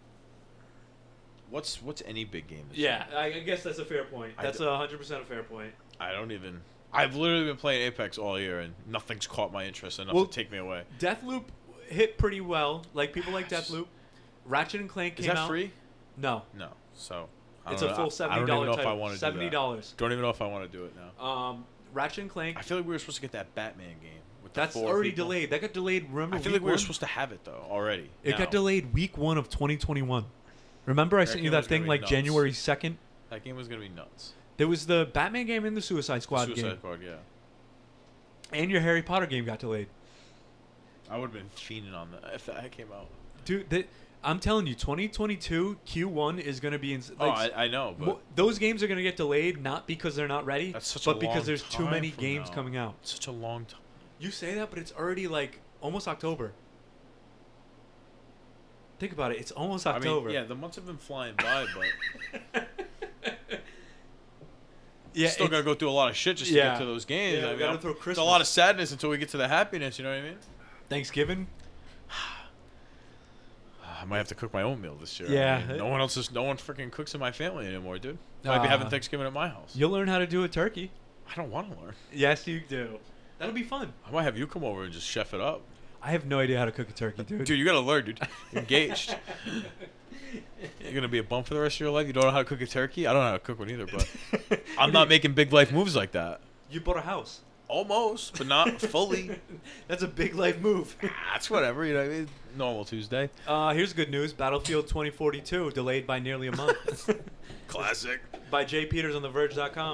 what's what's any big game? This Yeah, year? I, I guess that's a fair point. I That's d- a hundred percent a fair point. I don't even. I've literally been playing Apex all year and nothing's caught my interest enough Well, to take me away. Deathloop hit pretty well. Like people like Deathloop. Ratchet and Clank Is came that out. free? No, No. So I it's don't a know. full I- seventy I don't even dollar know if I title. want to do Seventy that. dollars. Don't even know if I want to do it now. Um, Ratchet and Clank. I feel like we were supposed to get that Batman game. With the That's four already people. delayed. That got delayed. Remember? I feel week like we were one? supposed to have it though already. It now. got delayed week one of twenty twenty-one. Remember, I That sent you game that was gonna thing be like nuts. January second. That game was gonna be nuts. There was the Batman game and the Suicide Squad Suicide game, Squad, yeah. and your Harry Potter game got delayed. I would have been fiending on that if that came out. Dude, that, I'm telling you, twenty twenty-two Q one is gonna be. Ins- Oh, like, I, I know, but mo- those games are gonna get delayed not because they're not ready, That's such a but because long there's too time many from games now. coming out. it's such a long time. You say that, but it's already like almost October. Think about it. It's almost October. I mean, yeah, the months have been flying by, but yeah. still it's- gotta go through a lot of shit just to Yeah. get to those games. Yeah, I we mean, gotta I'm- through it's a Christmas. lot of sadness until we get to the happiness. You know what I mean? Thanksgiving. I might have to cook my own meal this year. Yeah. I mean, no one else is. No one freaking cooks in my family anymore, dude. Might be having Uh, Thanksgiving at my house. You'll learn how to do a turkey. I don't want to learn. Yes, you do. That'll be fun. I might have you come over and just chef it up. I have no idea how to cook a turkey, dude. Dude, you gotta learn, dude. Engaged. You're gonna be a bum for the rest of your life. You don't know how to cook a turkey. I don't know how to cook one either, but I'm not making big life moves like that. You bought a house. Almost, but not fully. That's a big life move. That's whatever. You know, what I mean? Normal Tuesday. Uh, here's good news. Battlefield twenty forty-two delayed by nearly a month. Classic. By Jay Peters on The Verge dot com.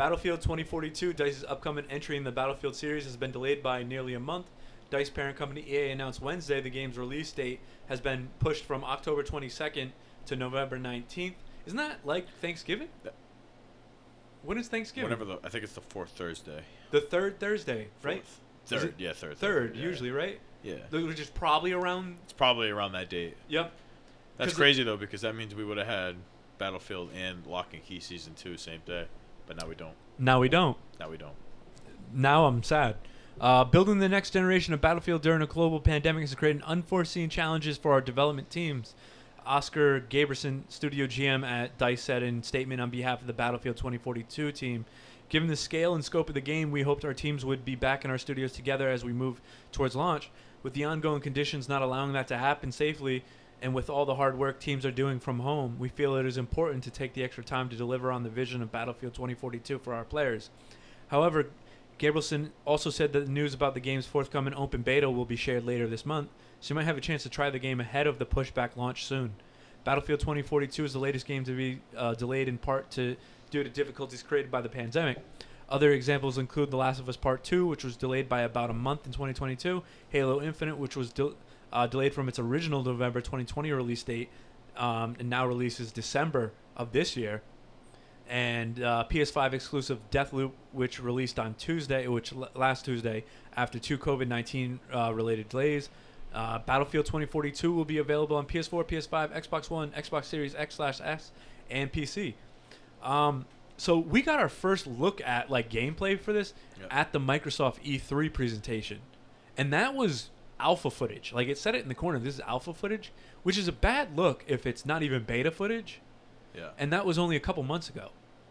Battlefield twenty forty-two, DICE's upcoming entry in the Battlefield series, has been delayed by nearly a month. DICE parent company E A announced Wednesday the game's release date has been pushed from October twenty-second to November nineteenth. Isn't that like Thanksgiving? When is Thanksgiving? Whenever the, I think it's the fourth Thursday. The third Thursday, right? Third, Is it yeah, third. Third, yeah. usually, right? Yeah. Which is probably around. It's probably around that date. Yep. That's 'Cause crazy though, because that means we would have had Battlefield and Lock and Key season two same day, but now we don't. Now we don't. Now we don't. Now I'm sad. Uh, building the next generation of Battlefield during a global pandemic has created unforeseen challenges for our development teams. Oscar Gaberson, studio G M at DICE, said in a statement on behalf of the Battlefield twenty forty-two team, given the scale and scope of the game, we hoped our teams would be back in our studios together as we move towards launch. With the ongoing conditions not allowing that to happen safely, and with all the hard work teams are doing from home, we feel it is important to take the extra time to deliver on the vision of Battlefield twenty forty-two for our players. However, Gabrielson also said that the news about the game's forthcoming open beta will be shared later this month, so you might have a chance to try the game ahead of the pushback launch soon. Battlefield twenty forty-two is the latest game to be uh, delayed in part to due to difficulties created by the pandemic. Other examples include The Last of Us Part two, which was delayed by about a month in twenty twenty-two, Halo Infinite, which was de- uh, delayed from its original November twenty twenty release date, um, and now releases December of this year, and uh, P S five exclusive Deathloop, which released on Tuesday, which l- last Tuesday, after two COVID nineteen uh, related delays. Uh, Battlefield twenty forty-two will be available on P S four, P S five, Xbox One, Xbox Series X slash S, and P C. Um, so we got our first look at like gameplay for this Yep. at the Microsoft E three presentation, and that was alpha footage. Like it said it in the corner, this is alpha footage, which is a bad look if it's not even beta footage. Yeah. And that was only a couple months ago.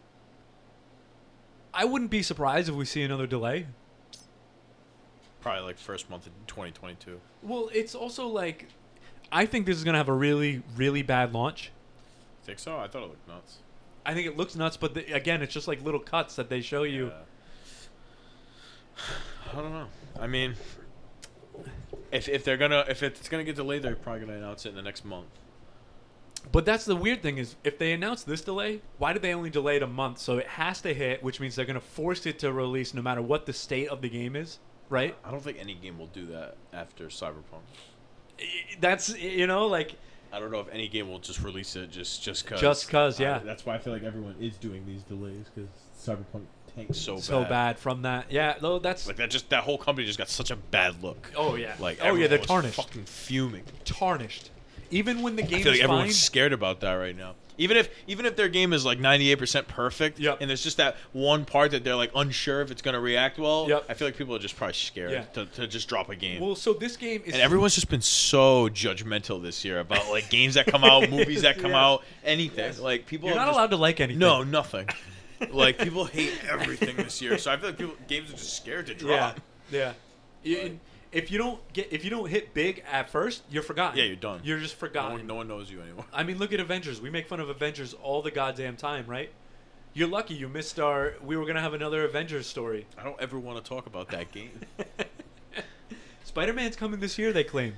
I wouldn't be surprised if we see another delay. Probably like first month in twenty twenty-two. Well, it's also like, I think this is going to have a really, really bad launch. Think so? I thought it looked nuts. I think it looks nuts, but the, again, it's just like little cuts that they show you. Yeah. I don't know. I mean, if if they're gonna if it's gonna get delayed, they're probably gonna announce it in the next month. But that's the weird thing is, if they announce this delay, why did they only delay it a month? So it has to hit, which means they're going to force it to release no matter what the state of the game is, right? I don't think any game will do that after Cyberpunk. That's, you know, like... I don't know if any game will just release it just just cause. Just cause, yeah. Uh, that's why I feel like everyone is doing these delays because Cyberpunk tanks So so bad. bad from that. Yeah, no, that's... Like that just that whole company just got such a bad look. Oh, yeah. Like oh, yeah, everyone they're was tarnished. Fucking fuming. Tarnished. Even when the game I feel is like fine... everyone's scared about that right now. Even if even if their game is like ninety-eight percent perfect, Yep. and there's just that one part that they're like unsure if it's gonna react well, Yep. I feel like people are just probably scared Yeah. to, to just drop a game. Well, so this game is... And everyone's just been so judgmental this year about like games that come out, movies that come Yeah. out, anything. Yes. Like people You're are not just, allowed to like anything. No, nothing. Like people hate everything this year, so I feel like people, games are just scared to drop. Yeah. Yeah. You- if you don't get, if you don't hit big at first, you're forgotten. Yeah, you're done. You're just No forgotten. one, no one knows you anymore. I mean, look at Avengers. We make fun of Avengers all the goddamn time, right? You're lucky you missed our... We were going to have another Avengers story. I don't ever want to talk about that game. Spider-Man's coming this year, they claim.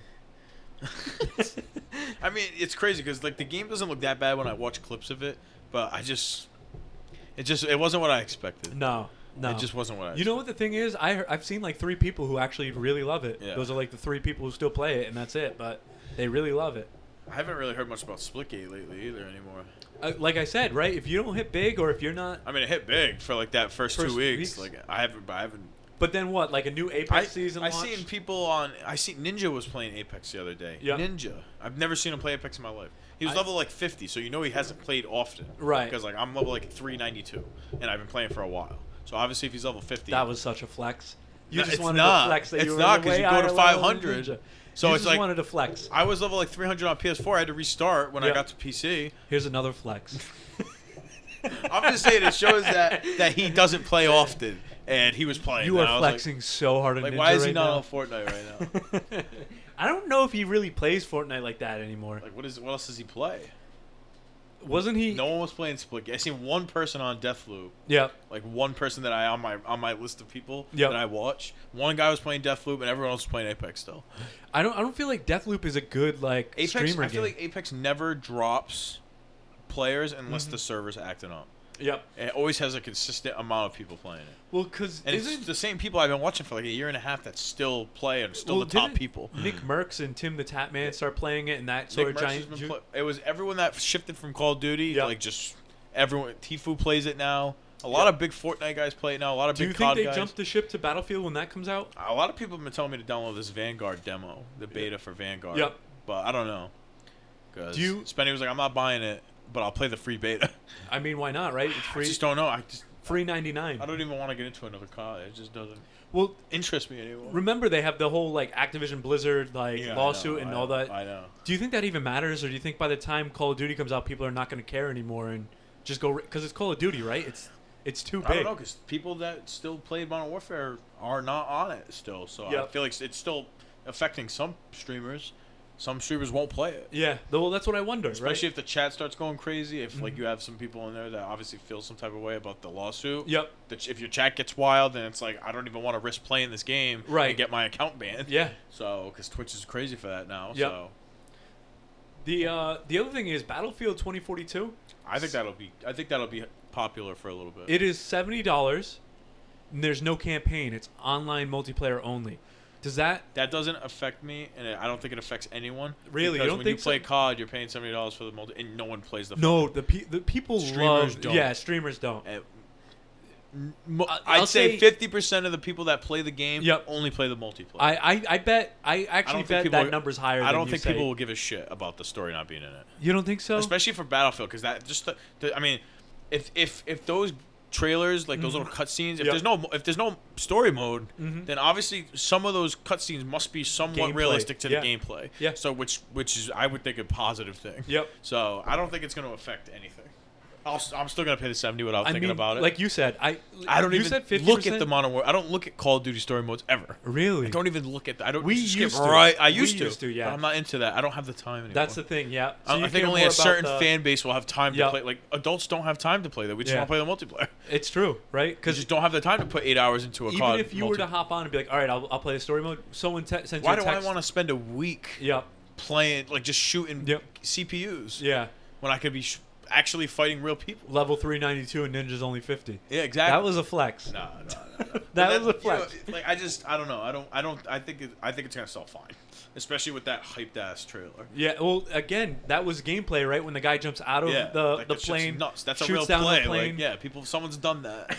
I mean, it's crazy because like the game doesn't look that bad when I watch clips of it, but I just, it just, it wasn't what I expected. No. No. It just wasn't what I. You know what the thing is? I, I've seen like three people who actually really love it. Yeah. Those are like the three people who still play it, and that's it. But they really love it. I haven't really heard much about Splitgate lately either anymore. Uh, like I said, right? If you don't hit big, or if you're not... I mean, it hit big for like that first, First two weeks. weeks? Like I haven't, I haven't. But then what? Like a new Apex I, season I launched? seen people on. I seen Ninja was playing Apex the other day. Yeah. Ninja. I've never seen him play Apex in my life. He was I- level like fifty, so you know he hasn't played often. Right. Because like I'm level like three ninety-two, and I've been playing for a while. So obviously, if he's level fifty, That was such a flex. You No, just it's wanted not. to flex that It's you were not, way 'cause you go higher to level than five hundred. Ninja. So you it's just like- wanted to flex. I was level like three hundred on P S four. I had to restart when I Yeah. got to P C. Here's another flex. I'm just saying it shows that that he doesn't play often, and he was playing. You and I are was flexing so hard on Like, Ninja like why is right he not now. on Fortnite right now? I don't know if he really plays Fortnite like that anymore. Like, what is? What else does he play? Wasn't he? No one was playing Split. I seen one person on Deathloop. Yeah. Like one person that I on my on my list of people Yep. that I watch. One guy was playing Deathloop, and everyone else was playing Apex still. I don't. I don't feel like Deathloop is a good like Apex. streamer I feel game. like Apex never drops players unless Mhm. the server's acting up. Yep. It always has a consistent amount of people playing it. Well, because And isn't it's the same people I've been watching for like a year and a half that still play and still well, the top didn't people. Nick Merckx and Tim the Tap Man start playing it, and that sort Nick of Merckx has giant. been ju- pla- it was everyone that shifted from Call of Duty, Yep. like just everyone. Tfue plays it now. A lot of big Fortnite guys play it now. A lot of Do big you C O think D they guys. jump the ship to Battlefield when that comes out? A lot of people have been telling me to download this Vanguard demo, the beta for Vanguard. Yep. But I don't know. Because Do you- Spenny was like, I'm not buying it, but I'll play the free beta. I mean, why not? Right? It's I free. just don't know. I just Free ninety-nine. I don't even want to get into another C O D. It just doesn't Well, interest me anymore. remember they have the whole like Activision Blizzard like Yeah, I lawsuit know, and I all know, that. I know. Do you think that even matters, or do you think by the time Call of Duty comes out, people are not going to care anymore and just go because it's Call of Duty, right? It's it's too big. I don't know, because people that still played Modern Warfare are not on it still. So I Yep. feel like it's still affecting some streamers. Some streamers won't play it. Yeah, well, that's what I wonder, Especially right? if the chat starts going crazy. If like Mhm. you have some people in there that obviously feel some type of way about the lawsuit. Yep. The ch- if your chat gets wild, then it's like I don't even want to risk playing this game Right. and get my account banned. Yeah. So because Twitch is crazy for that now. Yep. So The uh, the other thing is Battlefield twenty forty-two. I think that'll be I think that'll be popular for a little bit. It is seventy dollars. And there's no campaign. It's online multiplayer only. Does that That doesn't affect me, and I don't think it affects anyone. Really? You Because don't when think you play so? C O D, you're paying seventy dollars for the multi, and no one plays the. no? The pe- the people Streamers love. don't. Yeah, streamers don't. fucking- M- mo- I- I'd I'll say say- fifty percent of the people that play the game Yep. only play the multiplayer. I, I, I bet I actually think bet people that are- number's higher. I than don't you think say. people will give a shit about the story not being in it, You don't think so? especially for Battlefield, because that just the, the, I mean, if if if those trailers like those Mhm. little cutscenes, if Yep. there's no if there's no story mode, Mhm. then obviously some of those cutscenes must be somewhat Gameplay. realistic to Yeah. the gameplay. Yeah. So which which is I would think a positive thing. Yep. So I don't think it's going to affect anything. I'll, s- I'm still going to pay the seventy without I thinking mean, about it. like you said, I I don't you even said fifty look at the Modern War. I don't look at Call of Duty story modes ever. Really? I don't even look at. The, I don't. We skip used to. right. I We used to. used to, yeah. But I'm not into that. I don't have the time anymore. That's the thing. Yeah. So I, you I think care only more a about certain the- fan base will have time Yep. to play. Like adults don't have time to play that. We just Yeah. want to play the multiplayer. It's true, right? You Because just don't have the time to put eight hours into a C O even D if you were to multi- hop on and be like, all right, I'll, I'll play the story mode. Someone te- sends Why you a do I text. want to spend a week Yep. playing like just shooting Yep. C P Us Yeah. when I could be sh- actually fighting real people? Level three ninety-two and Ninja's only fifty. Yeah, exactly. That was a flex. No, no, no, no. That But was a you know, flex. like I just, I don't know. I don't, I don't. I think, it, I think it's gonna sell fine, especially with that hyped ass trailer. Yeah. Well, again, that was gameplay, right? When the guy jumps out of Yeah, the like, the that shit's plane, nuts. That's a shoots real down play. the plane. Like, yeah, people, someone's done that.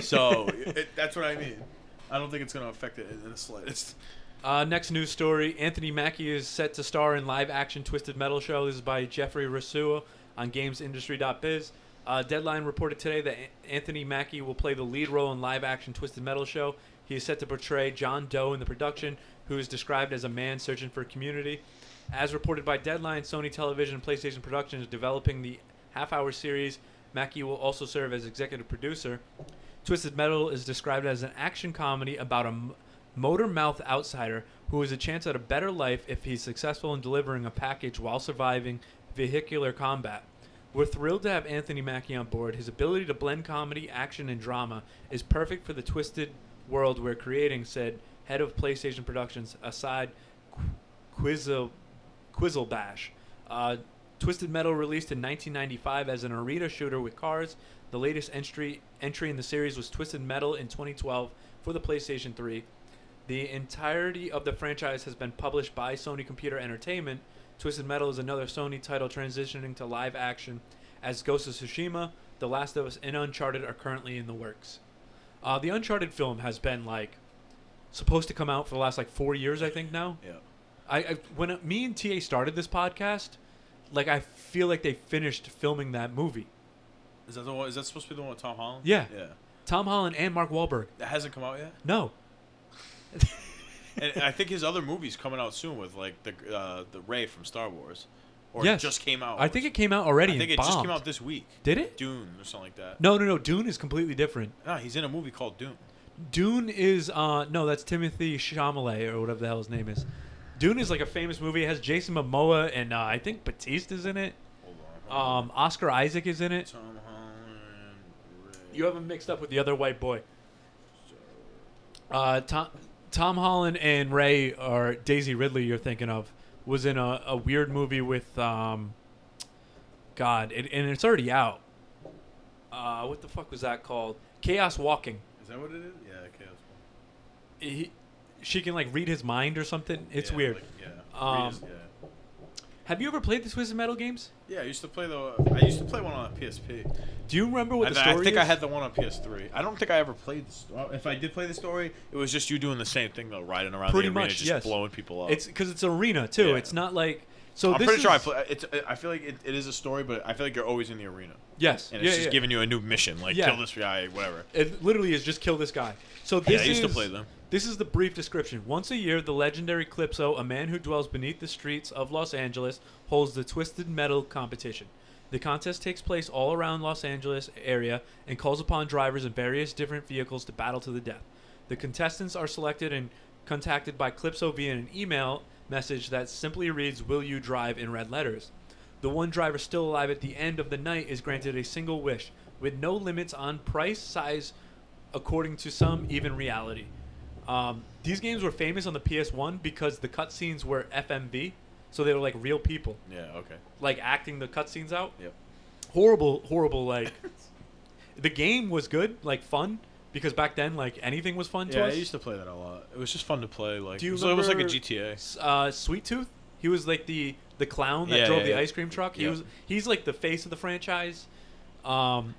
So it, that's what I mean. I don't think it's gonna affect it in, in the slightest. Uh, next news story: Anthony Mackie is set to star in live-action Twisted Metal show. This is by Jeffrey Rasuo on GamesIndustry dot biz. Uh, Deadline reported today that A- Anthony Mackie will play the lead role in live-action Twisted Metal show. He is set to portray John Doe in the production, who is described as a man searching for community. As reported by Deadline, Sony Television and PlayStation Productions is developing the half-hour series. Mackie will also serve as executive producer. Twisted Metal is described as an action comedy about a m- motor-mouthed outsider who has a chance at a better life if he's successful in delivering a package while surviving vehicular combat. We're thrilled to have Anthony Mackie on board. His ability to blend comedy, action, and drama is perfect for the twisted world we're creating, said head of PlayStation Productions, Asad Quizzle, Quizzlebash. Uh, Twisted Metal released in nineteen ninety-five as an arena shooter with cars. The latest entry entry in the series was Twisted Metal in twenty twelve for the PlayStation three. The entirety of the franchise has been published by Sony Computer Entertainment. Twisted Metal is another Sony title transitioning to live action, as Ghost of Tsushima, The Last of Us, and Uncharted are currently in the works. Uh, the Uncharted film has been like supposed to come out for the last like four years, I think now. Yeah. I, I when uh, me and T A started this podcast, like I feel like they finished filming that movie. Is that the one? Is that supposed to be the one with Tom Holland? Yeah. Yeah. Tom Holland and Mark Wahlberg. That hasn't come out yet. No. And I think his other movie's coming out soon with like the uh, the Rey from Star Wars, or Yes. it just came out. I think it came out already. I think and it just bombed. came out this week. Did it? Dune or something like that. No, no, no. Dune is completely different. No, he's in a movie called Dune. Dune is uh no, that's Timothy Chalamet or whatever the hell his name is. Dune is like a famous movie. It has Jason Momoa and uh, I think Batista's in it. Hold on. hold Um, Oscar Isaac is in on. it. Tom Holland. Rey. You have him mixed up with the other white boy. Uh, Tom Tom Holland and Ray or Daisy Ridley. You're thinking of was in a, a weird movie with um. God, it, and it's already out. Uh, uh, what the fuck was that called? Chaos Walking. Is that what it is? Yeah, Chaos. He, she can like read his mind or something. It's yeah, weird. Like, yeah. Um, Read his- yeah. Have you ever played the Twisted Metal games? Yeah, I used to play the. I used to play one on P S P. Do you remember what I, the I story think is? I had the one on P S three. I don't think I ever played the story. If I did play the story, it was just you doing the same thing though, riding around Pretty the arena, much, just yes. blowing people up. It's because it's arena too. Yeah. It's not like so. I'm this pretty is, sure I play. It's. I feel like it, it is a story, but I feel like you're always in the arena, Yes, and yeah, it's just yeah. giving you a new mission, like Yeah. kill this guy, whatever. It literally is just kill this guy. So this Yeah, I used is, to play them. This is the brief description. Once a year, the legendary Calypso, a man who dwells beneath the streets of Los Angeles, holds the Twisted Metal competition. The contest takes place all around Los Angeles area and calls upon drivers in various different vehicles to battle to the death. The contestants are selected and contacted by Calypso via an email message that simply reads, "Will you drive?" in red letters. The one driver still alive at the end of the night is granted a single wish, with no limits on price, size, according to some, even reality. Um, these games were famous on the P S one because the cutscenes were F M V, so they were like real people, Yeah. Okay. like acting the cutscenes out. Yep. Horrible, horrible. Like the game was good, like fun, because back then like anything was fun to Yeah, I us. used to play that a lot. It was just fun to play. Like, Do you it was almost like a remember- G T A. S- uh, Sweet Tooth. He was like the the clown that Yeah, drove yeah, the yeah. ice cream truck. He Yeah. was he's like the face of the franchise. Um,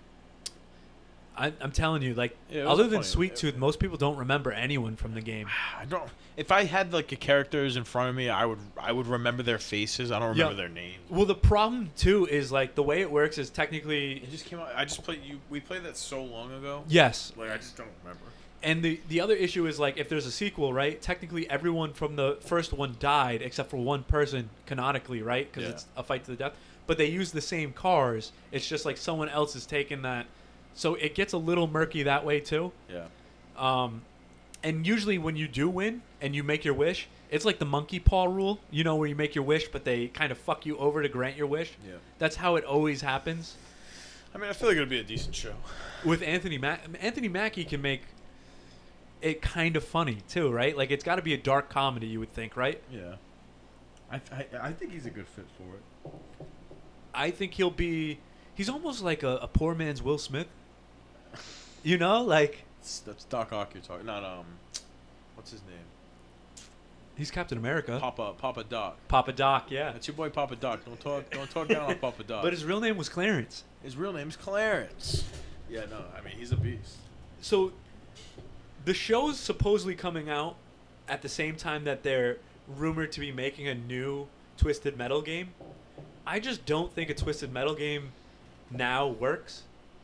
I, I'm telling you, like Yeah, it was other a than funny- Sweet Tooth, most people don't remember anyone from the game. I don't. If I had like the characters in front of me, I would. I would remember their faces. I don't remember Yeah. their names. Well, the problem too is like the way it works is technically It just came out. I just played. You. We played that so long ago. yes, Like I just don't remember. and the the other issue is like if there's a sequel, right? Technically, everyone from the first one died except for one person canonically, right? Because Yeah. it's a fight to the death. But they use the same cars. It's just like someone else is taking that, so it gets a little murky that way too. Yeah. Um, and usually when you do win and you make your wish, it's like the monkey paw rule, you know, where you make your wish, but they kind of fuck you over to grant your wish. Yeah. That's how it always happens. I mean, I feel like it'd be a decent show. With Anthony Mac, Anthony Mackie can make it kind of funny too, right? Like it's got to be a dark comedy, you would think, right? Yeah. I, I I think he's a good fit for it. I think he'll be. He's almost like a, a poor man's Will Smith. You know, like That's, that's Doc Ock you're talking. Not um. What's his name? he's Captain America. Papa. Papa Doc. Papa Doc, yeah. That's your boy Papa Doc. Don't talk. Don't talk down on Papa Doc. But his real name was Clarence. his real name's Clarence. Yeah. No. I mean, he's a beast. So, the show's supposedly coming out at the same time that they're rumored to be making a new Twisted Metal game. I just don't think a Twisted Metal game now works.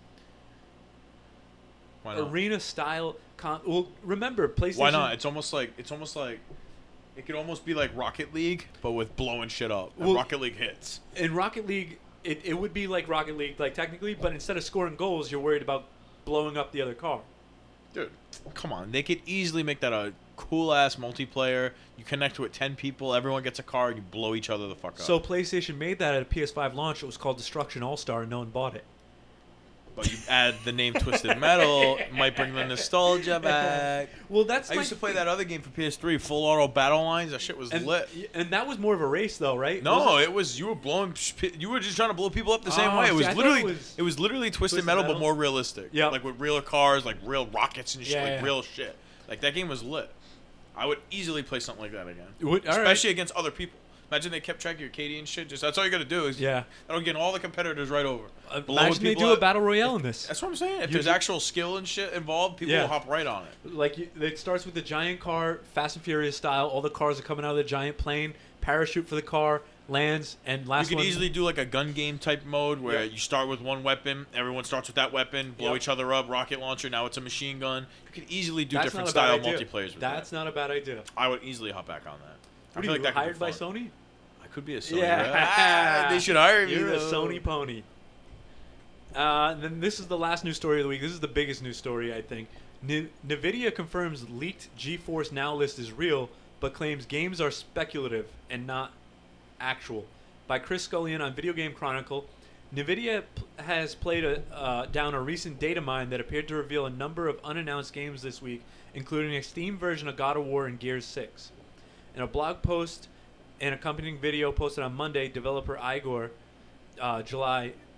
Why not? Arena style. Con- well, remember PlayStation. Why not? It's almost like it's almost like it could almost be like Rocket League, but with blowing shit up. And Well- Rocket League hits. In Rocket League, it, it would be like Rocket League, like technically, but instead of scoring goals, you're worried about blowing up the other car. Dude, come on. They could easily make that a cool ass multiplayer. You connect with ten people, everyone gets a car, you blow each other the fuck up. So PlayStation made that at a P S five launch. It was called Destruction All Star, and no one bought it. But you add the name Twisted Metal, it might bring the nostalgia back. Well, that's I my used to play thing. that other game for P S three, Full Auto Battle Lines. That shit was And, lit. and that was more of a race, though, right? No, Wasn't- it was you were blowing. sh- You were just trying to blow people up the same Oh, way. It see, was I thought literally. it It was was, literally Twisted, Twisted Metal, Metal. but more realistic. Yep. Like with real cars, like real rockets and shit, Yeah, like yeah. real shit. Like that game was lit. I would easily play something like that again, Would- all right. especially against other people. Imagine they kept track of your K D and shit. Just that's all you got to do is Yeah. that'll get all the competitors right over. Uh, Blowing Imagine they people do a up. battle royale in this. That's what I'm saying. If You there's ju- actual skill and shit involved, people Yeah. will hop right on it. Like you, it starts with the giant car, Fast and Furious style. All the cars are coming out of the giant plane. Parachute for the car, lands, and last You could one. easily do like a gun game type mode where Yeah. you start with one weapon, everyone starts with that weapon, blow Yep. each other up, rocket launcher, now it's a machine gun. You could easily do That's different not a style bad idea. multiplayers with That's that. not a bad idea. I would easily hop back on that. I What are feel you, like that hired could by be fun. Sony? I could be a Sony. Yeah. Ah, they should hire me. You're a though. Sony pony. Uh, then this is the last news story of the week. This is the biggest news story, I think. N- NVIDIA confirms leaked GeForce Now list is real, but claims games are speculative and not actual. By Chris Scullion on Video Game Chronicle, NVIDIA p- has played a, uh, down a recent data mine that appeared to reveal a number of unannounced games this week, including a Steam version of God of War and Gears six. In a blog post and accompanying video posted on Monday, developer Igor, uh, July,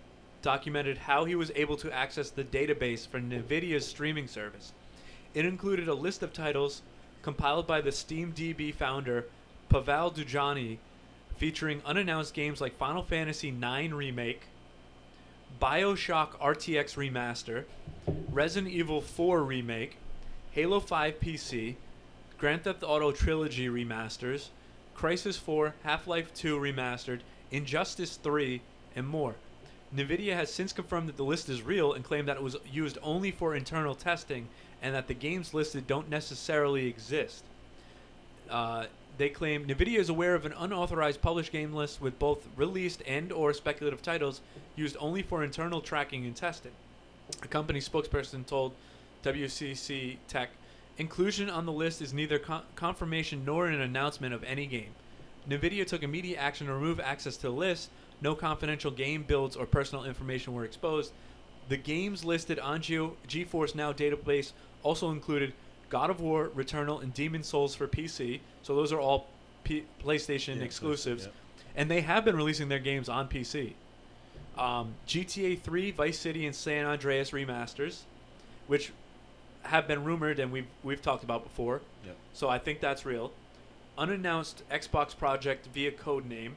documented how he was able to access the database for NVIDIA's streaming service. It included a list of titles compiled by the SteamDB founder Pavel Dujani, featuring unannounced games like Final Fantasy nine Remake, BioShock R T X Remaster, Resident Evil four Remake, Halo five P C, Grand Theft Auto Trilogy Remasters, Crysis four, Half-Life two Remastered, Injustice three, and more. NVIDIA has since confirmed that the list is real and claimed that it was used only for internal testing and that the games listed don't necessarily exist. Uh, they claim NVIDIA is aware of an unauthorized published game list with both released and or speculative titles used only for internal tracking and testing. A company spokesperson told W C C Tech, inclusion on the list is neither con- confirmation nor an announcement of any game. NVIDIA took immediate action to remove access to the list. No confidential game builds or personal information were exposed. The games listed on Geo- GeForce Now database also included God of War, Returnal, and Demon's Souls for P C. So those are all P- PlayStation Yeah, exclusives. yeah. And they have been releasing their games on P C. Um, G T A three, Vice City, and San Andreas remasters, which have been rumored and we've we've talked about before. Yep. So I think that's real. Unannounced Xbox project via codename.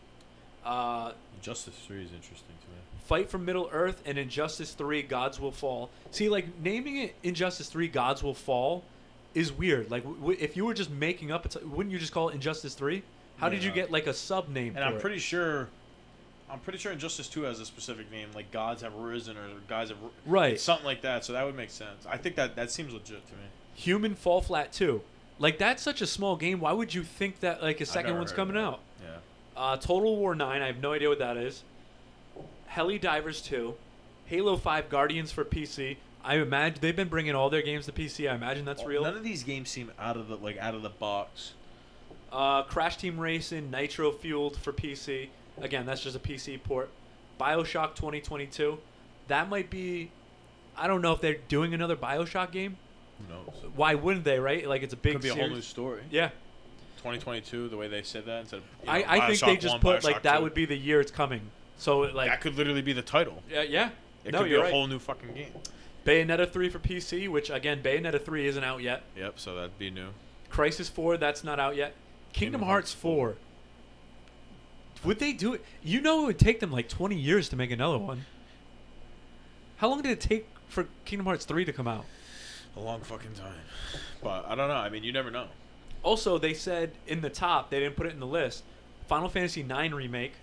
Uh, Injustice three is interesting to me. Fight for Middle Earth and Injustice three Gods Will Fall. See, like, naming it Injustice three Gods Will Fall is weird. Like, w- w- if you were just making up, a t- wouldn't you just call it Injustice three? How did you Yeah. get, like, a sub-name And for I'm it? pretty sure, I'm pretty sure Injustice two has a specific name, like Gods Have Risen or Guys Have, Ri- Right. It's something like that. So that would make sense. I think that that seems legit to me. Human Fall Flat two. Like, that's such a small game. Why would you think that, like, a I've second never one's heard of coming that. out? Yeah. Uh, Total War nine. I have no idea what that is. Heli Divers two. Halo five Guardians for P C. I imagine they've been bringing all their games to P C. I imagine that's real. None of these games seem out of the like out of the box. Uh, Crash Team Racing, Nitro Fueled for P C. Again, that's just a P C port. BioShock twenty twenty-two. That might be... I don't know if they're doing another BioShock game. Who knows? Why wouldn't they, right? Like, it's a big Could be a series. whole new story. Yeah. twenty twenty-two, the way they said that instead of you know, I, I think BioShock they just one, put, BioShock like, that two. would be the year it's coming. So, like... that could literally be the title. Yeah, yeah. It no, could be you're a right. whole new fucking game. Bayonetta three for P C, which, again, Bayonetta three isn't out yet. Yep, so that'd be new. Crysis four, that's not out yet. Kingdom, Kingdom Hearts Hearts four. Would they do it? You know it would take them like twenty years to make another one. How long did it take for Kingdom Hearts three to come out? A long fucking time. But I don't know. I mean, you never know. Also, they said in the top, they didn't put it in the list, Final Fantasy nine Remake.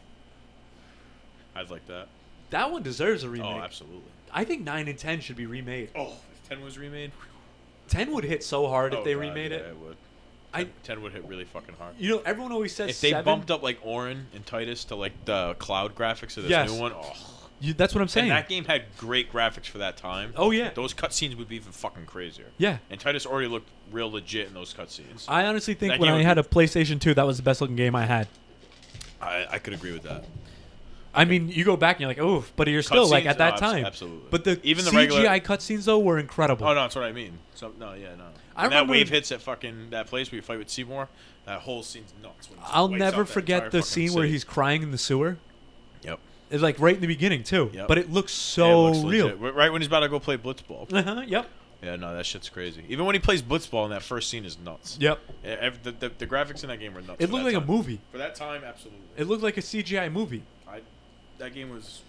I'd like that. That one deserves a remake. Oh, absolutely. I think nine and ten should be remade. Oh, if ten was remade? ten would hit so hard if Oh, they God, remade yeah, it. it would. I- ten, ten would hit really fucking hard. You know, everyone always says If they seven. bumped up like Orin and Titus to like the cloud graphics of this Yes. new one, oh. You, that's what I'm saying. And that game had great graphics for that time. Oh, yeah. Those cutscenes would be even fucking crazier. Yeah. And Titus already looked real legit in those cutscenes. I honestly think That when game I would- had a PlayStation two, that was the best looking game I had. I, I could agree with that. I mean, you go back and you're like, oh, but you're still like Cutscenes? at that Oh, abs- time. absolutely. But the Even the C G I regular- cutscenes though were incredible. Oh no, that's what I mean. So no, yeah, no. I When that remember- wave hits at fucking that place where you fight with Seymour, that whole scene's nuts. When he just I'll wipes never out that forget entire the fucking scene where city. he's crying in the sewer. Yep. It's like right in the beginning too. Yep. But it looks Yeah, it so looks real. legit. Right when he's about to go play Blitzball. Uh-huh, yep. Yeah, no, that shit's crazy. Even when he plays Blitzball in that first scene is nuts. Yep. Yeah, ev- the, the, the graphics in that game were nuts. It for looked that like a time. movie. For that time, absolutely. It looked like a C G I movie. I, that game was.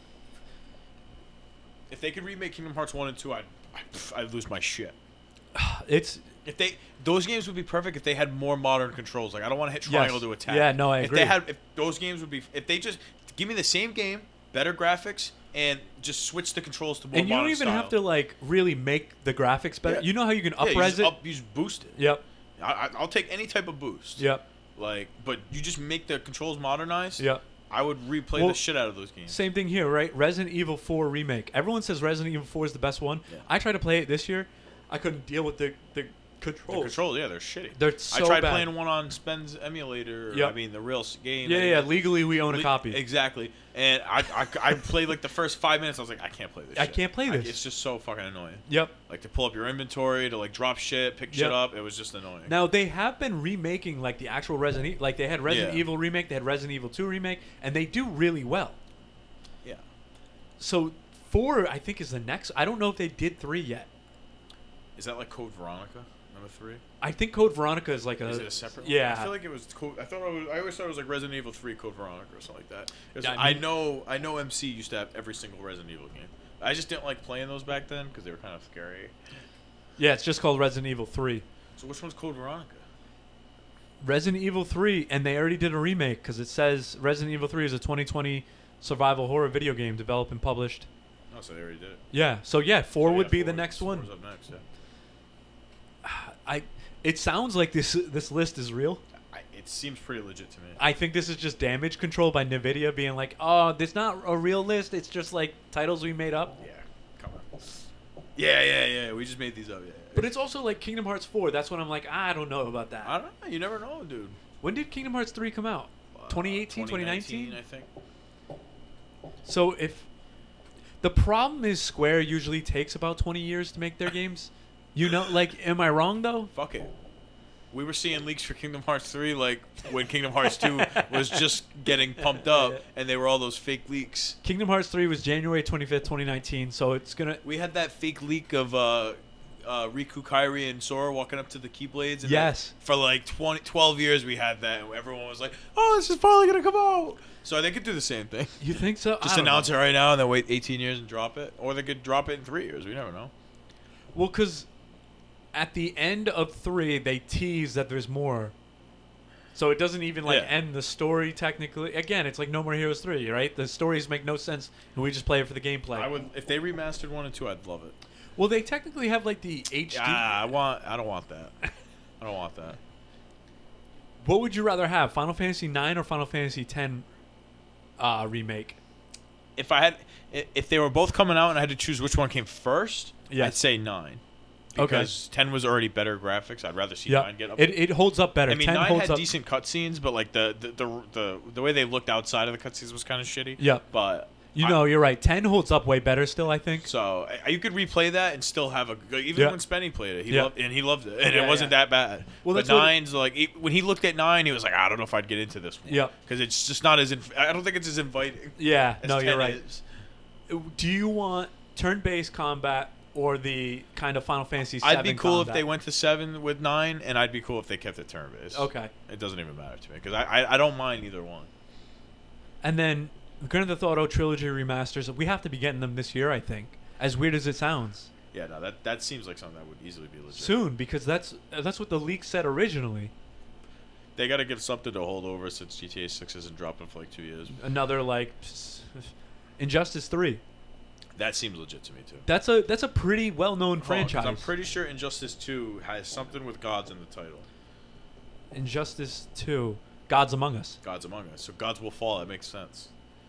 If they could remake Kingdom Hearts one and two, I'd, I'd, I'd lose my shit. It's If they those games would be perfect if they had more modern controls. Like I don't want to hit triangle Yes. to attack. Yeah, no, I if agree. they had if those games would be if they just give me the same game, better graphics, and just switch the controls to more and you don't modern even style. have to like really make the graphics better. Yeah. You know how you can yeah, you up-res just it? up, you just boost it. Yep. I, I, I'll take any type of boost. Yep. Like, but you just make the controls modernized. Yep. I would replay Well, the shit out of those games. Same thing here, right? Resident Evil four remake. Everyone says Resident Evil four is the best one. Yeah. I tried to play it this year. I couldn't deal with the the The controls. controls, yeah, they're shitty. They're so I tried bad. playing one on Spen's emulator. Yep. I mean, the real s- game. Yeah, and- yeah. Legally, we own a Le- copy. Exactly. And I, I, I played like the first five minutes. I was like, I can't play this. I shit. can't play Like, this. it's just so fucking annoying. Yep. Like to pull up your inventory, to like drop shit, pick shit Yep. up. It was just annoying. Now they have been remaking like the actual Resident Evil. Like they had Resident Yeah. Evil remake, they had Resident Evil two remake, and they do really well. Yeah. so four, I think, is the next. I don't know if they did three yet. Is that like Code Veronica, number three? I think Code Veronica is like a. Is it a separate one? Yeah. I feel like it was Code. I thought it was, I always thought it was like Resident Evil three Code Veronica or something like that. It was- Yeah, I I, mean- know. I know. M C used to have every single Resident Evil game. I just didn't like playing those back then because they were kind of scary. Yeah, it's just called Resident Evil three. So which one's Code Veronica? Resident Evil three, and they already did a remake because it says Resident Evil three is a twenty twenty survival horror video game developed and published. Oh, so they already did it. Yeah, so yeah, four So, would yeah, be four the is- next four's one. up next, yeah. I. It sounds like this this list is real. I, it seems pretty legit to me. I think this is just damage control by NVIDIA being like, oh, it's not a real list. It's just like titles we made up. Yeah, come on. Yeah, yeah, yeah. We just made these up. Yeah. But it's also like Kingdom Hearts four. That's when I'm like, I don't know about that. I don't know. You never know, dude. When did Kingdom Hearts three come out? Uh, twenty eighteen, twenty nineteen? I think. So if the problem is Square usually takes about twenty years to make their games. You know, like, am I wrong though? Fuck it. We were seeing leaks for Kingdom Hearts three like when Kingdom Hearts two was just getting pumped up, and they were all those fake leaks. Kingdom Hearts three was January twenty-fifth, twenty nineteen, so it's gonna. We had that fake leak of uh, uh, Riku, Kairi, and Sora walking up to the Keyblades. And Yes. that- for like twenty, twelve years we had that, and everyone was like, oh, this is finally going to come out. So they could do the same thing. You think so? Just I don't announce know. it right now and then wait eighteen years and drop it. Or they could drop it in three years. We never know. Well, because at the end of three, they tease that there's more. So it doesn't even like Yeah. end the story technically. Again, it's like No More Heroes three, right? The stories make no sense, and we just play it for the gameplay. I would if they remastered one and two, I'd love it. Well, they technically have like the H D. Ah, I want. I don't want that. I don't want that. What would you rather have, Final Fantasy nine or Final Fantasy ten uh, remake? If I had, i- if they were both coming out and I had to choose which one came first, Yeah. I'd say nine. Okay. Because ten was already better graphics. I'd rather see Yeah, nine get up. it, it holds up better. I mean, ten nine holds had up. decent cutscenes, but like the the, the the the way they looked outside of the cutscenes was kind of shitty. Yeah. But You I- know, you're right. ten holds up way better still, I think. So I- you could replay that and still have a good. Even Yeah. when Spenny played it, he Yeah. loved and he loved it, and Yeah, it wasn't yeah. that bad. Well, but that's what- nine's like he, when he looked at nine, he was like, I don't know if I'd get into this one. Yeah. Because it's just not as. Inv- I don't think it's as inviting. Yeah, As no, ten you're right. is. Do you want turn-based combat or the kind of Final Fantasy seven I'd be cool combat? if they went to seven with nine, and I'd be cool if they kept it turn based. Okay. It doesn't even matter to me because I, I I don't mind either one. And then Grand Theft Auto Trilogy remasters. We have to be getting them this year, I think. As weird as it sounds. Yeah, no, that that seems like something that would easily be legit. Soon, because that's that's what the leak said originally. They got to give something to hold over since G T A six isn't dropping for like two years. Another like s- Injustice three. That seems legit to me too. That's a that's a pretty well-known Oh, 'cause franchise. I'm pretty sure Injustice two has something with gods in the title. Injustice two, Gods Among Us. Gods Among Us. So gods will fall. That makes sense.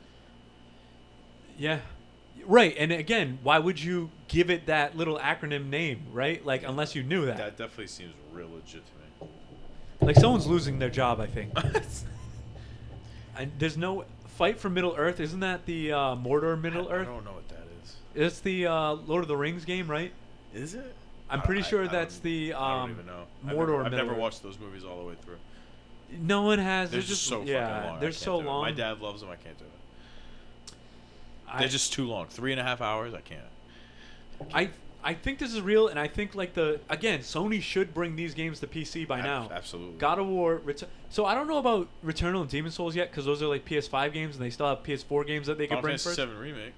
Yeah. Right, and again, why would you give it that little acronym name, right? Like, unless you knew that. That definitely seems real legit to me. Like, someone's losing their job, I think. And there's no Fight for Middle Earth. Isn't that the uh, Mordor Middle I, Earth? I don't know what that is. It's the uh, Lord of the Rings game, right? Is it? I'm I- pretty I- sure I that's don't- the um, I don't even know. I've Mordor never, I've Middle never Earth. watched those movies all the way through. No one has. They're They're just so yeah, fucking long. I They're can't so do it. long. My dad loves them. I can't do it. I, They're just too long. Three and a half hours. I can't. I I think this is real, and I think like the again, Sony should bring these games to P C by Ab- now. absolutely. God of War. Ret- so I don't know about Returnal and Demon Souls yet, because those are like P S five games, and they still have P S four games that they could Final bring Fantasy first. seven remake.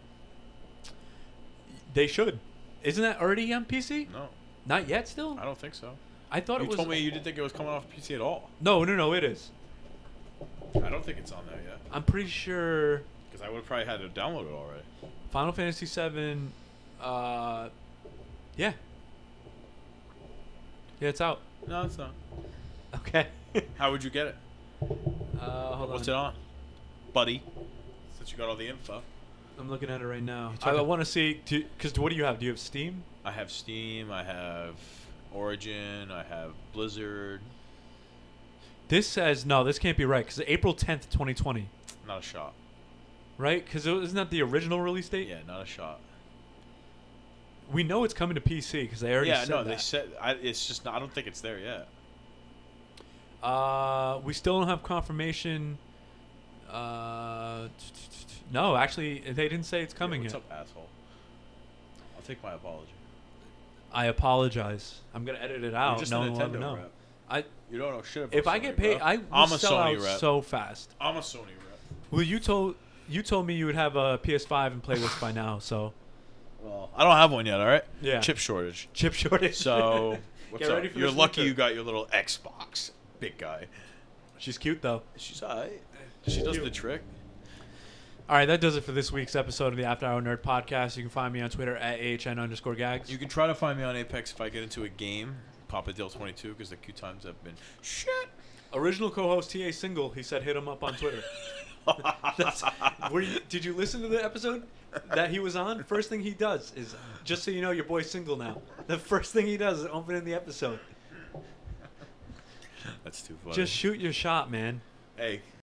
They should. Isn't that already on P C? No, Not yet. Still. I don't think so. I thought You it was. told me you didn't think it was coming off P C at all. No, no, no. It is. I don't think it's on there yet. I'm pretty sure Because I would have probably had to download it already. Final Fantasy seven. Uh, yeah. Yeah, it's out. No, it's not. Okay. How would you get it? uh, hold What's on. it on? Buddy. Since you got all the info. I'm looking at it right now. You I, took I it- want to see, because what do you have? Do you have Steam? I have Steam, I have Origin, I have Blizzard. This says no. This can't be right because April tenth, twenty twenty. Not a shot. Right? Because isn't that the original release date? Yeah, not a shot. We know it's coming to P C because they already Yeah, said no, that. they said I, it's just not, I don't think it's there yet. Uh, we still don't have confirmation. Uh, No, actually, they didn't say it's coming Yeah, what's yet. up, asshole? I'll take my apology. I apologize. I'm gonna edit it out. You're just no a one will ever Nintendo know. rep. I You don't know shit about if I Sony, get paid, bro. I will I'm a sell Sony out rep. so fast. I'm a Sony rep. Well, you told you told me you would have a P S five and play this by now. So Well, I don't have one yet. All right. Yeah. Chip shortage. chip shortage. So what's Get up? ready for You're this lucky winter. you got your little Xbox, big guy. She's cute though. She's alright. She does the trick. All right, that does it for this week's episode of the After Hour Nerd Podcast. You can find me on Twitter at ahn underscore gags. You can try to find me on Apex if I get into a game. Papa Dill twenty-two because the queue times have been shit. Original co-host T A Single. He said hit him up on Twitter. That's, were you, did you listen to the episode that he was on? First thing he does is, just so you know, your boy's single now. The first thing he does is opening the episode. That's too funny. Just shoot your shot, man. Hey,